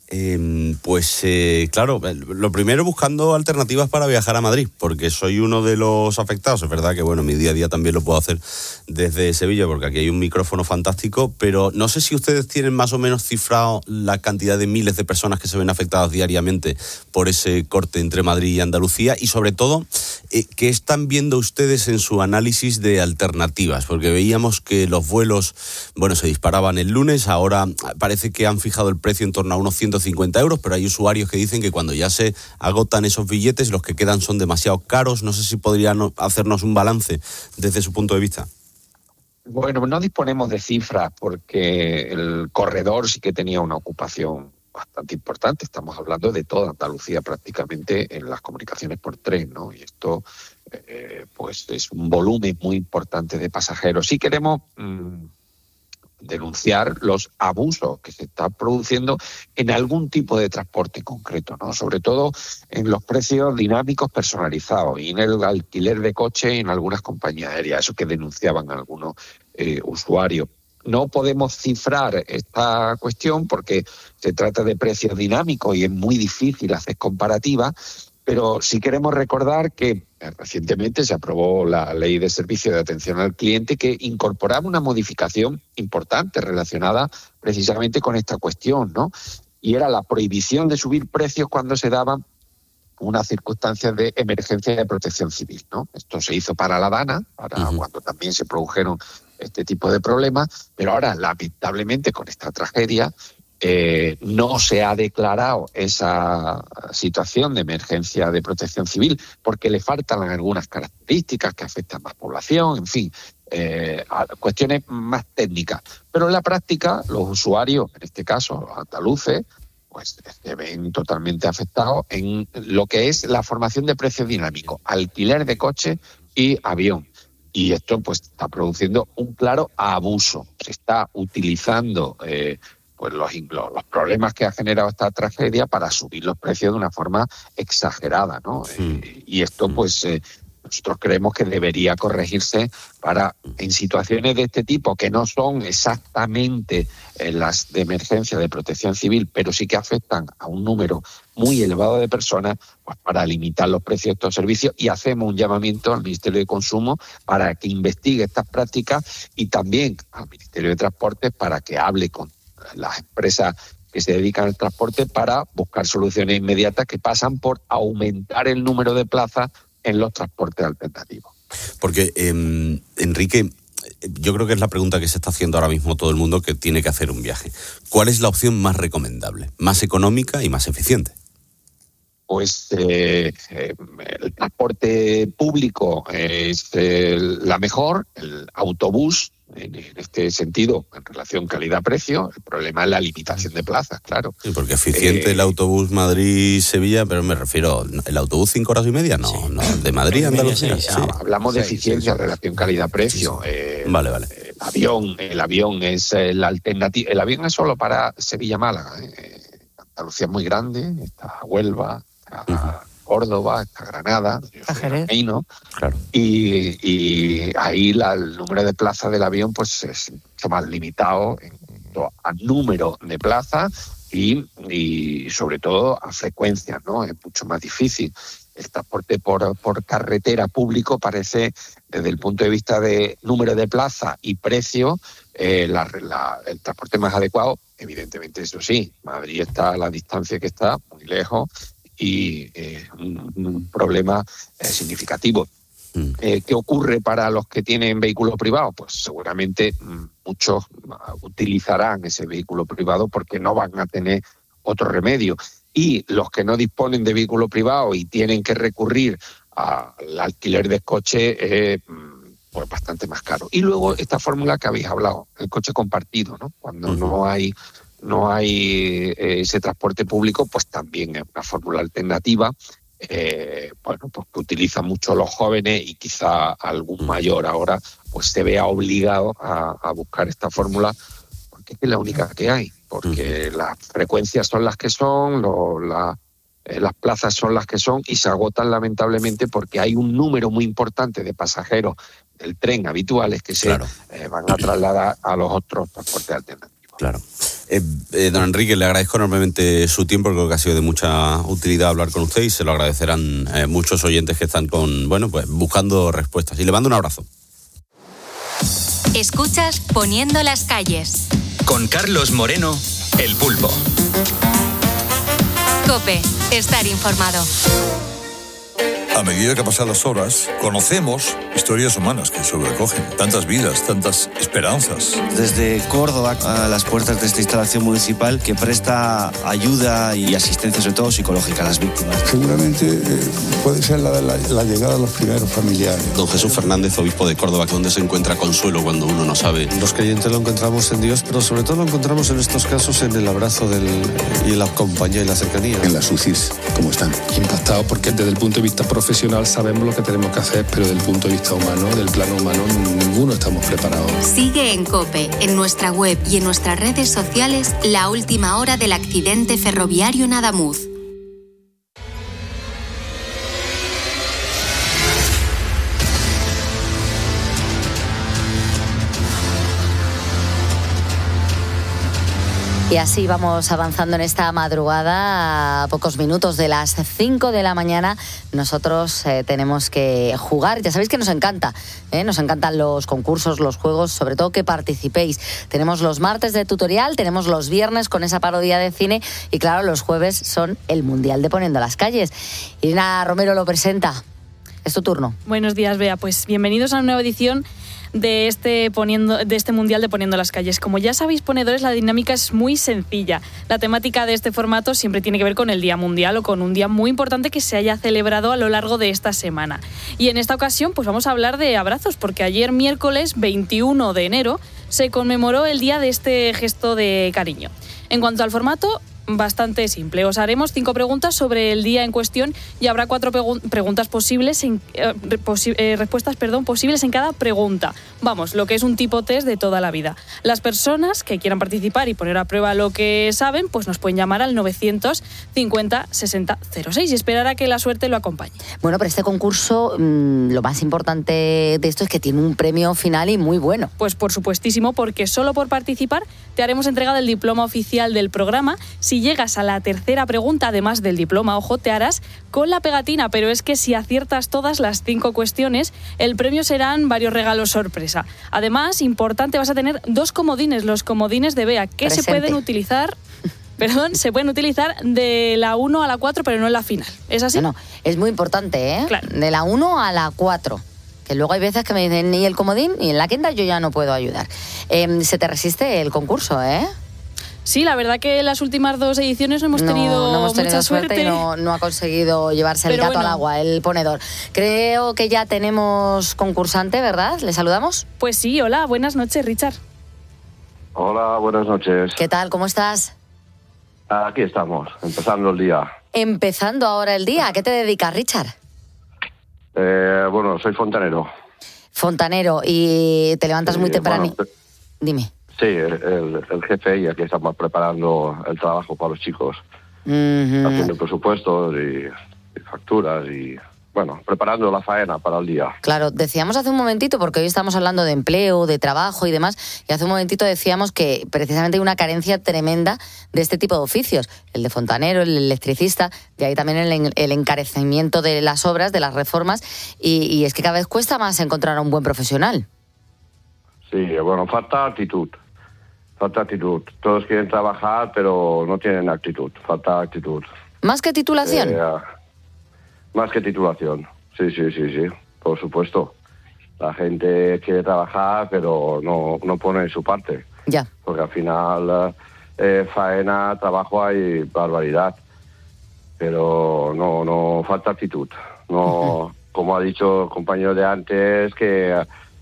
Claro, lo primero buscando alternativas para viajar a Madrid, porque soy uno de los afectados. Es verdad que, bueno, mi día a día también lo puedo hacer desde Sevilla, porque aquí hay un micrófono fantástico, pero no sé si ustedes tienen más o menos cifrado la cantidad de miles de personas que se ven afectadas diariamente por ese corte entre Madrid y Andalucía, y sobre todo, ¿qué están viendo ustedes en su análisis de alternativas? Porque veíamos que los vuelos, bueno, se disparaban el lunes, ahora parece que han fijado el precio en torno a unos 150 euros, pero hay usuarios que dicen que cuando ya se agotan esos billetes, los que quedan son demasiado caros. No sé si podrían hacernos un balance desde su punto de vista. Bueno, no disponemos de cifras porque el corredor sí que tenía una ocupación bastante importante. Estamos hablando de toda Andalucía prácticamente en las comunicaciones por tren, ¿no? Y esto pues es un volumen muy importante de pasajeros. Sí queremos denunciar los abusos que se están produciendo en algún tipo de transporte concreto, ¿no? Sobre todo en los precios dinámicos personalizados y en el alquiler de coche en algunas compañías aéreas, eso que denunciaban algunos usuarios. No podemos cifrar esta cuestión porque se trata de precios dinámicos y es muy difícil hacer comparativas, pero sí queremos recordar que recientemente se aprobó la Ley de Servicio de Atención al Cliente, que incorporaba una modificación importante relacionada precisamente con esta cuestión, ¿no? Y era la prohibición de subir precios cuando se daban unas circunstancias de emergencia de protección civil, ¿no? Esto se hizo para la DANA, cuando también se produjeron este tipo de problemas, pero ahora, lamentablemente, con esta tragedia, no se ha declarado esa situación de emergencia de protección civil porque le faltan algunas características que afectan más población, en fin, cuestiones más técnicas. Pero en la práctica, los usuarios, en este caso los andaluces, pues se ven totalmente afectados en lo que es la formación de precios dinámicos, alquiler de coche y avión. Y esto pues está produciendo un claro abuso. Se está utilizando pues los problemas que ha generado esta tragedia para subir los precios de una forma exagerada, ¿no? Y esto pues nosotros creemos que debería corregirse para, en situaciones de este tipo, que no son exactamente las de emergencia de protección civil, pero sí que afectan a un número muy elevado de personas, pues para limitar los precios de estos servicios, y hacemos un llamamiento al Ministerio de Consumo para que investigue estas prácticas y también al Ministerio de Transportes para que hable con las empresas que se dedican al transporte para buscar soluciones inmediatas que pasan por aumentar el número de plazas en los transportes alternativos. Porque, Enrique, yo creo que es la pregunta que se está haciendo ahora mismo todo el mundo que tiene que hacer un viaje. ¿Cuál es la opción más recomendable, más económica y más eficiente? Pues el transporte público es la mejor, el autobús, en este sentido, en relación calidad-precio. El problema es la limitación de plazas, claro. Sí, porque eficiente el autobús Madrid-Sevilla, pero me refiero, ¿el autobús 5 horas y media? No, sí. No, de Madrid a Andalucía. Sí. Hablamos de eficiencia en relación calidad-precio. Vale. El avión es la alternativa. El avión es solo para Sevilla-Málaga. Andalucía es muy grande, está Huelva, está Córdoba, está Granada, Reino, claro. Y ahí el número de plazas del avión pues es mucho más limitado en cuanto a número de plazas y sobre todo a frecuencias, ¿no? Es mucho más difícil. El transporte por carretera público parece, desde el punto de vista de número de plaza y precio, el transporte más adecuado. Evidentemente, eso sí, Madrid está a la distancia que está, muy lejos, y un problema significativo. ¿Qué ocurre para los que tienen vehículo privado? Pues seguramente muchos utilizarán ese vehículo privado porque no van a tener otro remedio. Y los que no disponen de vehículo privado y tienen que recurrir al alquiler de coche, pues bastante más caro. Y luego esta fórmula que habéis hablado, el coche compartido, ¿no? Cuando no hay ese transporte público, pues también es una fórmula alternativa, pues que utilizan mucho los jóvenes y quizá algún mayor ahora pues se vea obligado a buscar esta fórmula porque es la única que hay, porque las frecuencias son las que son, las plazas son las que son y se agotan lamentablemente porque hay un número muy importante de pasajeros del tren habituales que se van a trasladar a los otros transportes alternativos. Claro. Don Enrique, le agradezco enormemente su tiempo, creo que ha sido de mucha utilidad hablar con usted y se lo agradecerán muchos oyentes que están buscando respuestas. Y le mando un abrazo. Escuchas Poniendo las calles. Con Carlos Moreno, El Pulpo. COPE, estar informado. A medida que pasan las horas, conocemos historias humanas que sobrecogen tantas vidas, tantas esperanzas. Desde Córdoba, a las puertas de esta instalación municipal que presta ayuda y asistencia, sobre todo psicológica, a las víctimas. Seguramente puede ser la llegada de los primeros familiares. Don Jesús Fernández, obispo de Córdoba, ¿dónde se encuentra consuelo cuando uno no sabe? Los creyentes lo encontramos en Dios, pero sobre todo lo encontramos en estos casos en el abrazo y la compañía y la cercanía. En las UCIs, ¿cómo están? Impactados porque desde el punto de vista profesional sabemos lo que tenemos que hacer, pero desde el punto de vista humano, del plano humano, ninguno estamos preparados. Sigue en COPE, en nuestra web y en nuestras redes sociales, la última hora del accidente ferroviario en Adamuz. Y así vamos avanzando en esta madrugada, a pocos minutos de las 5 de la mañana. Nosotros tenemos que jugar. Ya sabéis que nos encanta, nos encantan los concursos, los juegos, sobre todo que participéis. Tenemos los martes de tutorial, tenemos los viernes con esa parodia de cine y claro, los jueves son el Mundial de Poniendo las Calles. Irina Romero lo presenta. Es tu turno. Buenos días, Bea. Pues bienvenidos a una nueva edición de este Mundial de Poniendo las Calles. Como ya sabéis, ponedores, la dinámica es muy sencilla. La temática de este formato siempre tiene que ver con el Día Mundial o con un día muy importante que se haya celebrado a lo largo de esta semana. Y en esta ocasión pues vamos a hablar de abrazos, porque ayer miércoles 21 de enero se conmemoró el día de este gesto de cariño. En cuanto al formato, bastante simple. Os haremos 5 preguntas sobre el día en cuestión y habrá 4 preguntas posibles respuestas posibles en cada pregunta. Vamos, lo que es un tipo test de toda la vida. Las personas que quieran participar y poner a prueba lo que saben, pues nos pueden llamar al 950 60 06 y esperar a que la suerte lo acompañe. Bueno, pero este concurso, lo más importante de esto es que tiene un premio final y muy bueno. Pues por supuestísimo, porque solo por participar te haremos entrega del diploma oficial del programa. Si llegas a la tercera pregunta, además del diploma, ojo, te harás con la pegatina, pero es que si aciertas todas las 5 cuestiones, el premio serán varios regalos sorpresa. Además, importante, vas a tener 2 comodines, los comodines de Bea, que se pueden utilizar de la 1 a la 4, pero no en la final. ¿Es así? No, es muy importante, ¿eh? Claro. De la 1 a la 4. Que luego hay veces que me dicen, ni el comodín, ni en la quinta yo ya no puedo ayudar. Se te resiste el concurso, ¿eh? Sí, la verdad que en las últimas 2 ediciones no hemos tenido mucha suerte y no ha conseguido llevarse el gato al agua, el ponedor. Creo que ya tenemos concursante, ¿verdad? ¿Le saludamos? Pues sí, hola, buenas noches, Richard. Hola, buenas noches. ¿Qué tal? ¿Cómo estás? Aquí estamos, empezando el día. Empezando ahora el día. ¿A qué te dedicas, Richard? Bueno, soy fontanero. Fontanero, y te levantas muy temprano. Bueno, Dime. Sí, el jefe, y aquí estamos preparando el trabajo para los chicos. Haciendo presupuestos y facturas y, bueno, preparando la faena para el día. Claro, decíamos hace un momentito, porque hoy estamos hablando de empleo, de trabajo y demás, y hace un momentito decíamos que precisamente hay una carencia tremenda de este tipo de oficios, el de fontanero, el electricista, de ahí también el encarecimiento de las obras, de las reformas, y es que cada vez cuesta más encontrar a un buen profesional. Sí, bueno, falta actitud. Todos quieren trabajar, pero no tienen actitud. Falta actitud. ¿Más que titulación? Más que titulación. Sí, por supuesto. La gente quiere trabajar, pero no pone su parte. Ya. Porque al final, faena, trabajo hay barbaridad. Pero no falta actitud. No, como ha dicho el compañero de antes, que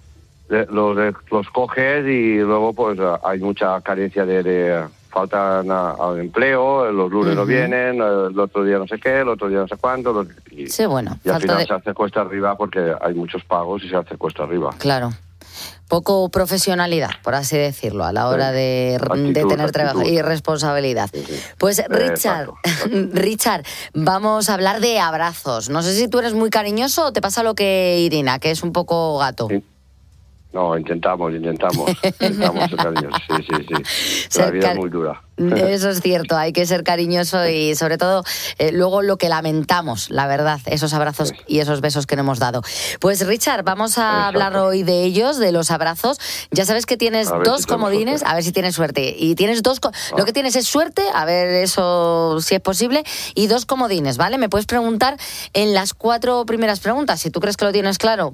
los coges y luego pues hay mucha carencia de faltan al empleo, los lunes no vienen, el otro día no sé qué, el otro día no sé cuánto. Sí, bueno. Y al final se hace cuesta arriba porque hay muchos pagos y se hace cuesta arriba. Claro. Poco profesionalidad, por así decirlo, a la hora de tener trabajo y responsabilidad. Sí. Pues Richard, vamos a hablar de abrazos. No sé si tú eres muy cariñoso o te pasa lo que Irina, que es un poco gato. Sí. No, intentamos ser cariñosos, sí. La vida es muy dura. Eso es cierto, hay que ser cariñoso y sobre todo luego lo que lamentamos, la verdad, esos abrazos y esos besos que no hemos dado. Pues Richard, vamos a hablar hoy de ellos, de los abrazos. Ya sabes que tienes 2 comodines, a ver si tienes suerte. Y tienes 2, lo que tienes es suerte, a ver eso si es posible, y 2 comodines, ¿vale? Me puedes preguntar en las 4 primeras preguntas. Si tú crees que lo tienes claro,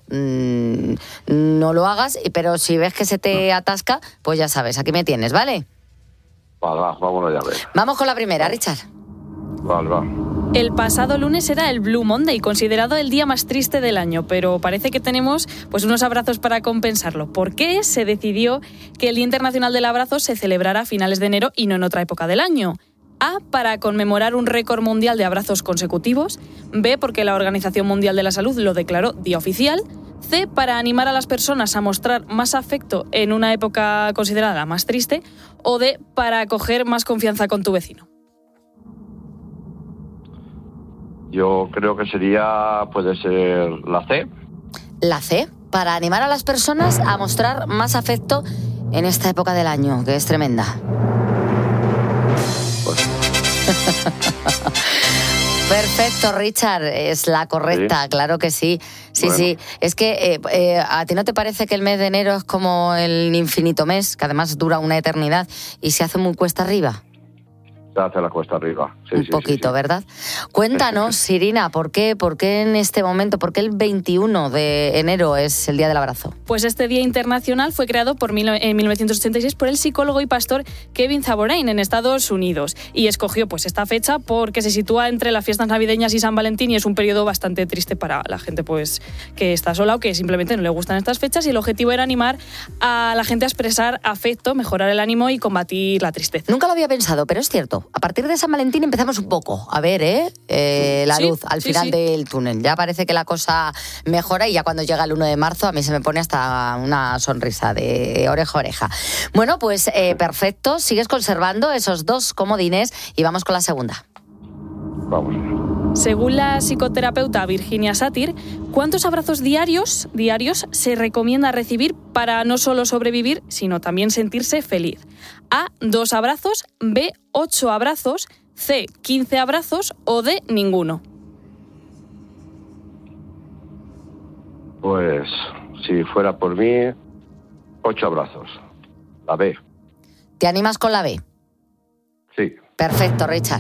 no lo hagas, pero si ves que se te atasca, pues ya sabes, aquí me tienes, ¿vale? Vale, vámonos ya a ver. Vamos con la primera, Richard. Vale, va. El pasado lunes era el Blue Monday, considerado el día más triste del año, pero parece que tenemos pues unos abrazos para compensarlo. ¿Por qué se decidió que el Día Internacional del Abrazo se celebrara a finales de enero y no en otra época del año? A, para conmemorar un récord mundial de abrazos consecutivos. B, porque la Organización Mundial de la Salud lo declaró día oficial. C, para animar a las personas a mostrar más afecto en una época considerada la más triste. O D, para coger más confianza con tu vecino. Yo creo que puede ser la C. La C, para animar a las personas a mostrar más afecto en esta época del año, que es tremenda. Perfecto, Richard, es la correcta, ¿sí? Claro que sí. Sí, bueno. Sí. Es que ¿a ti no te parece que el mes de enero es como el infinito mes, que además dura una eternidad y se hace muy cuesta arriba? te hace la cuesta arriba. Sí, Un poquito, ¿verdad? Cuéntanos, Irina, ¿por qué en este momento, por qué el 21 de enero es el Día del Abrazo? Pues este Día Internacional fue creado en 1986 por el psicólogo y pastor Kevin Zaborain en Estados Unidos y escogió pues esta fecha porque se sitúa entre las fiestas navideñas y San Valentín y es un periodo bastante triste para la gente pues que está sola o que simplemente no le gustan estas fechas, y el objetivo era animar a la gente a expresar afecto, mejorar el ánimo y combatir la tristeza. Nunca lo había pensado, pero es cierto. A partir de San Valentín empezamos un poco a ver la luz al final del túnel. Ya parece que la cosa mejora y ya cuando llega el 1 de marzo a mí se me pone hasta una sonrisa de oreja a oreja. Bueno, pues perfecto. Sigues conservando esos 2 comodines y vamos con la segunda. Vamos. Según la psicoterapeuta Virginia Satir, ¿cuántos abrazos diarios se recomienda recibir para no solo sobrevivir, sino también sentirse feliz? A, 2 abrazos, B, 8 abrazos, C, 15 abrazos o D, ninguno. Pues, si fuera por mí, 8 abrazos. La B. ¿Te animas con la B? Sí. Perfecto, Richard.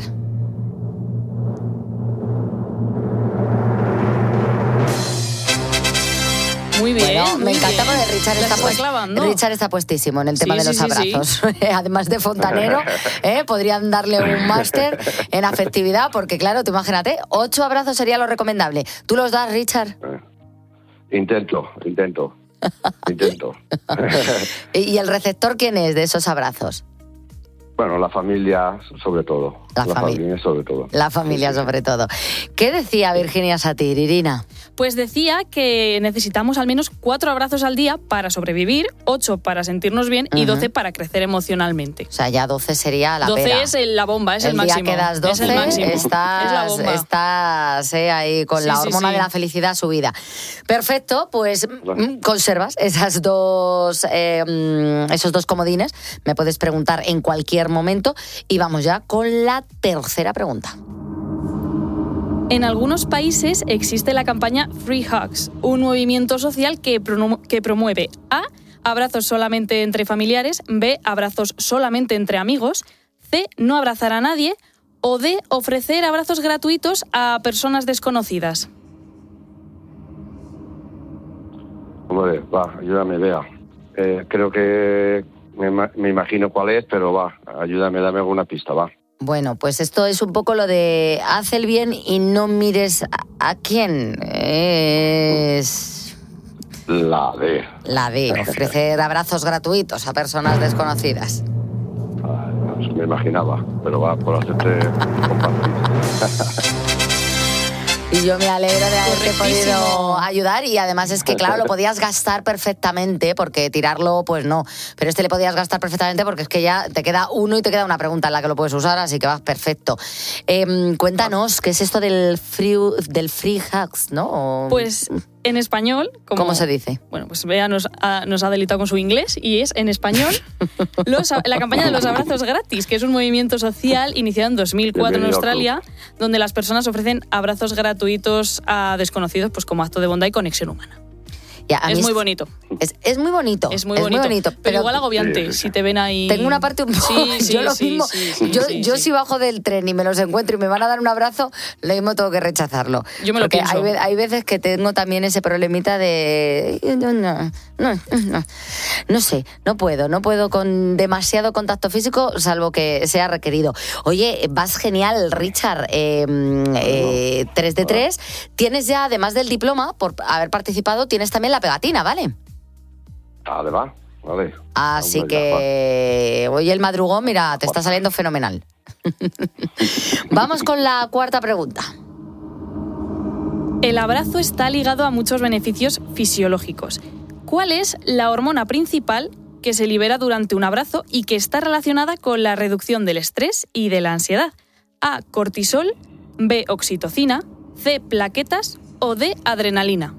Muy bien. Bueno, me encanta bien. porque Richard está puestísimo en el tema de los abrazos. Además de fontanero, podrían darle un máster en afectividad, porque claro, tú imagínate, 8 abrazos sería lo recomendable. ¿Tú los das, Richard? Intento. ¿Y el receptor quién es de esos abrazos? Bueno, la familia sobre todo. La familia sobre todo. La familia sobre todo. ¿Qué decía Virginia Satir, Irina? Pues decía que necesitamos al menos 4 abrazos al día para sobrevivir, 8 para sentirnos bien y 12 para crecer emocionalmente. O sea, ya 12 sería la 12 pera. es la bomba, es el máximo. El día que das 12 es el máximo. estás ahí con la hormona de la felicidad subida. Perfecto, pues conservas esos 2 comodines. Me puedes preguntar en cualquier momento y vamos ya con la tercera pregunta. En algunos países existe la campaña Free Hugs, un movimiento social que promueve A, abrazos solamente entre familiares, B, abrazos solamente entre amigos, C, no abrazar a nadie o D, ofrecer abrazos gratuitos a personas desconocidas. Hombre, ayúdame, Bea. Creo que me imagino cuál es, pero ayúdame, dame alguna pista, Bueno, pues esto es un poco lo de haz el bien y no mires a quién. Es la D. La D, ofrecer abrazos gratuitos a personas desconocidas. Me imaginaba, pero por hacerte compartir. Y yo me alegro de haberte podido ayudar y además es que, claro, lo podías gastar perfectamente porque tirarlo, pues no. Pero le podías gastar perfectamente porque es que ya te queda uno y te queda una pregunta en la que lo puedes usar, así que vas perfecto. Cuéntanos, ¿qué es esto del free hugs, no? Pues en español... ¿Cómo se dice? Bueno, pues Bea nos ha deleitado con su inglés y es en español la campaña de los abrazos gratis, que es un movimiento social iniciado en 2004 en Australia, donde las personas ofrecen abrazos gratuitos a desconocidos pues como acto de bondad y conexión humana. Es muy bonito. Es muy bonito. Es muy bonito. Pero igual agobiante si te ven ahí. Tengo una parte un poco. Yo lo mismo. Yo si bajo del tren y me los encuentro y me van a dar un abrazo, lo mismo tengo que rechazarlo. Yo me lo pienso. Hay veces que tengo también ese problemita de. No sé, no puedo con demasiado contacto físico, salvo que sea requerido. Oye, vas genial, Richard. 3 de 3. Tienes ya, además del diploma, por haber participado, tienes también la pegatina, ¿vale? Además, vale. Así que hoy el madrugón, mira, te está saliendo fenomenal. Vamos con la cuarta pregunta. El abrazo está ligado a muchos beneficios fisiológicos. ¿Cuál es la hormona principal que se libera durante un abrazo y que está relacionada con la reducción del estrés y de la ansiedad? A, cortisol, B, oxitocina, C, plaquetas o D, adrenalina.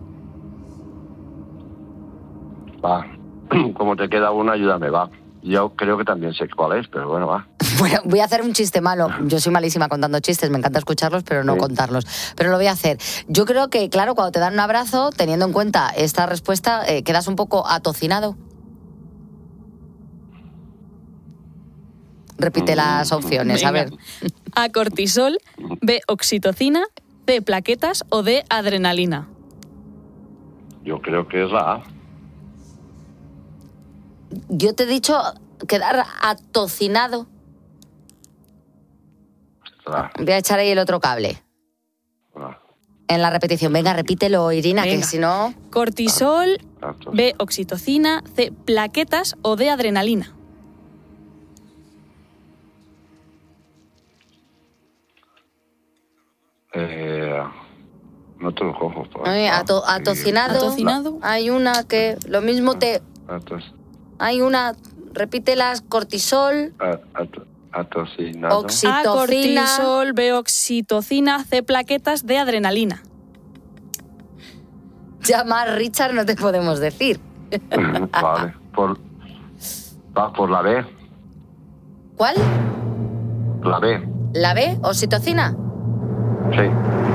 Como te queda una, ayúdame, Yo creo que también sé cuál es, pero bueno, Bueno, voy a hacer un chiste malo. Yo soy malísima contando chistes, me encanta escucharlos, pero no contarlos. Pero lo voy a hacer. Yo creo que, claro, cuando te dan un abrazo, teniendo en cuenta esta respuesta, quedas un poco atocinado. Repite las opciones, a Venga. ver. A, cortisol, B, oxitocina, C, plaquetas o D, adrenalina. Yo creo que es la A. Yo te he dicho quedar atocinado. Voy a echar ahí el otro cable. En la repetición. Venga, repítelo, Irina, Venga. que si no... Cortisol, B, oxitocina, C, plaquetas o D, adrenalina. No te lo cojo. Oye, atocinado. Atocinado. Hay una que... Lo mismo te... Hay una... Repítelas. Cortisol. Atocinado. A, Oxitocina. cortisol, B, oxitocina, C, plaquetas, D, adrenalina. Ya más, Richard, no te podemos decir. Vale. Por la B. ¿Cuál? La B. ¿La B? ¿Oxitocina? Sí.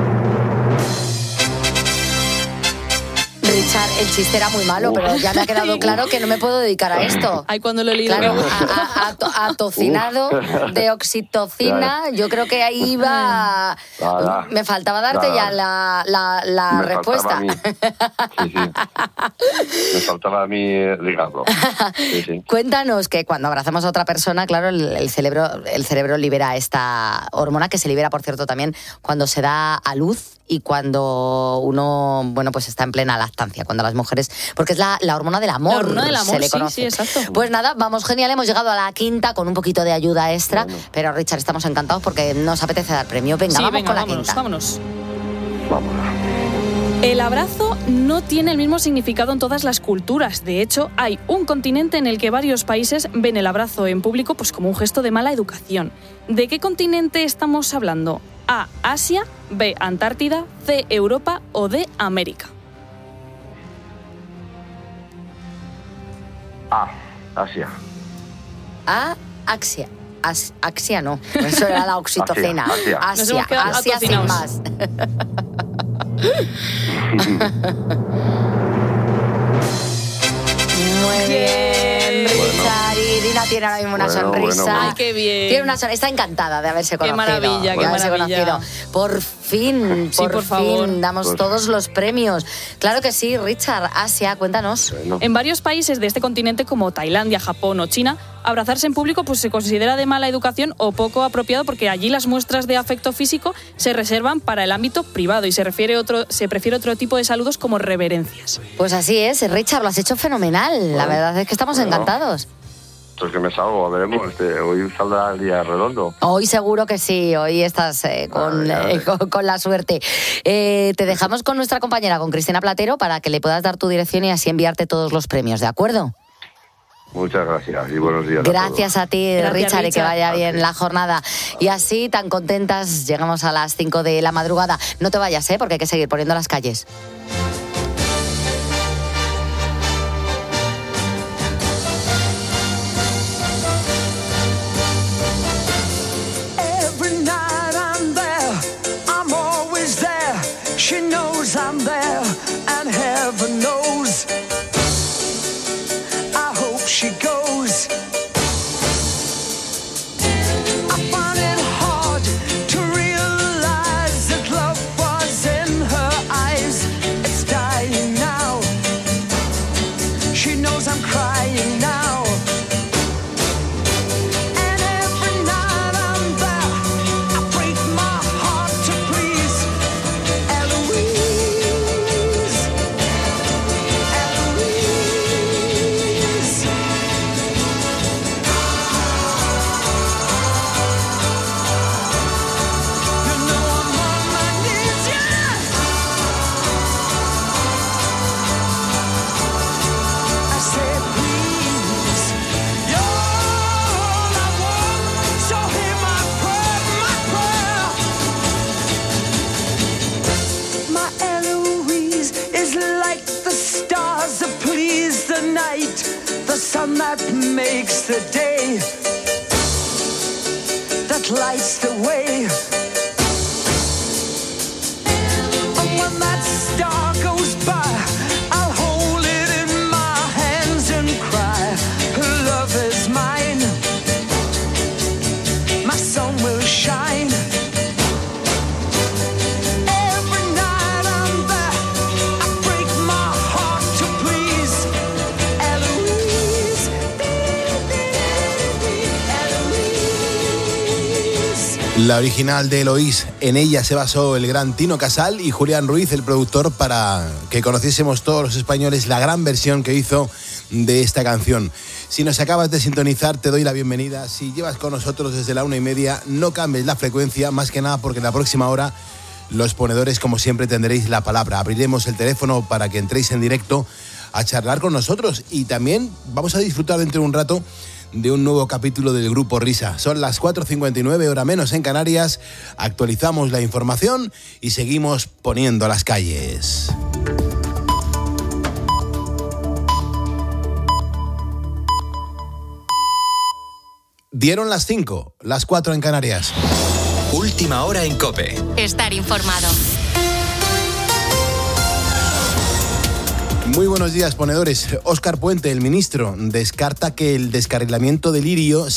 Richard, el chiste era muy malo, pero ya me ha quedado claro que no me puedo dedicar a esto. Ay, cuando lo he leído. Claro, atocinado de oxitocina, yo creo que ahí iba... Nada. Me faltaba darte ya la Me respuesta. faltaba a mí. Me faltaba a mí ligarlo. Sí. Cuéntanos que cuando abrazamos a otra persona, claro, el cerebro libera esta hormona, que se libera, por cierto, también cuando se da a luz y cuando uno, bueno, pues está en plena lactancia, cuando las mujeres... Porque es la hormona del amor, La hormona del amor, se le sí, conoce. sí, exacto. Pues nada, vamos genial, hemos llegado a la quinta con un poquito de ayuda extra, pero Richard, estamos encantados porque nos apetece dar premio. Venga, Sí, vamos venga, con la vámonos, quinta. vámonos. El abrazo no tiene el mismo significado en todas las culturas. De hecho, hay un continente en el que varios países ven el abrazo en público pues, como un gesto de mala educación. ¿De qué continente estamos hablando? A, Asia, B, Antártida, C, Europa o D, América. Asia. A, Axia. Axia no, eso era la oxitocina. Asia. Nos hemos quedado Asia sin atocinados. más. Muy bien, Richard. Y Irina tiene ahora mismo una sonrisa. Ay, qué bien. Tiene una sonrisa. Está encantada de haberse Qué conocido. maravilla, de qué haberse maravilla. conocido. Por fin, Sí, por favor. damos Pues- todos los premios. Claro que sí, Richard. Asia, cuéntanos. En varios países de este continente como Tailandia, Japón o China, abrazarse en público pues, se considera de mala educación o poco apropiado porque allí las muestras de afecto físico se reservan para el ámbito privado y se prefiere otro tipo de saludos como reverencias. Pues así es, Richard, lo has hecho fenomenal. La verdad es que estamos encantados. Entonces que me salgo, veremos. Hoy saldrá el día redondo. Hoy seguro que sí, hoy estás con la suerte. Te dejamos con nuestra compañera, con Cristina Platero, para que le puedas dar tu dirección y así enviarte todos los premios, ¿de acuerdo? Muchas gracias y buenos días. Gracias a ti, Gracias, Richard, y que Richard. vaya bien la jornada. Y así, tan contentas, llegamos a las 5 de la madrugada. No te vayas, porque hay que seguir poniendo las calles. Every night I'm there, I'm always there. She knows I'm there, and heaven knows. I hope she goes. I find it hard to realize that love was in her eyes. It's dying now. She knows I'm crying now. And every night I'm there, I break my heart to please Eloise. Eloise. You know I'm on my knees, yeah. I said, please, you're all I want, so hear my prayer, my prayer. My Eloise is like the stars that please the night, the sun that makes the day, that lights the way. And when that star goes by, I'll hold it in my hands and cry, her love is mine. La original de Eloís, en ella se basó el gran Tino Casal y Julián Ruiz, el productor, para que conociésemos todos los españoles la gran versión que hizo de esta canción. Si nos acabas de sintonizar, te doy la bienvenida. Si llevas con nosotros desde la 1:30, no cambies la frecuencia, más que nada porque en la próxima hora los ponedores, como siempre, tendréis la palabra. Abriremos el teléfono para que entréis en directo a charlar con nosotros y también vamos a disfrutar dentro de un rato de un nuevo capítulo del Grupo Risa. Son las 4:59, hora menos en Canarias. Actualizamos la información y seguimos poniendo las calles. Dieron las 5, las 4 en Canarias. Última hora en COPE. Estar informado. Muy buenos días, ponedores. Óscar Puente, el ministro, descarta que el descarrilamiento de Lirio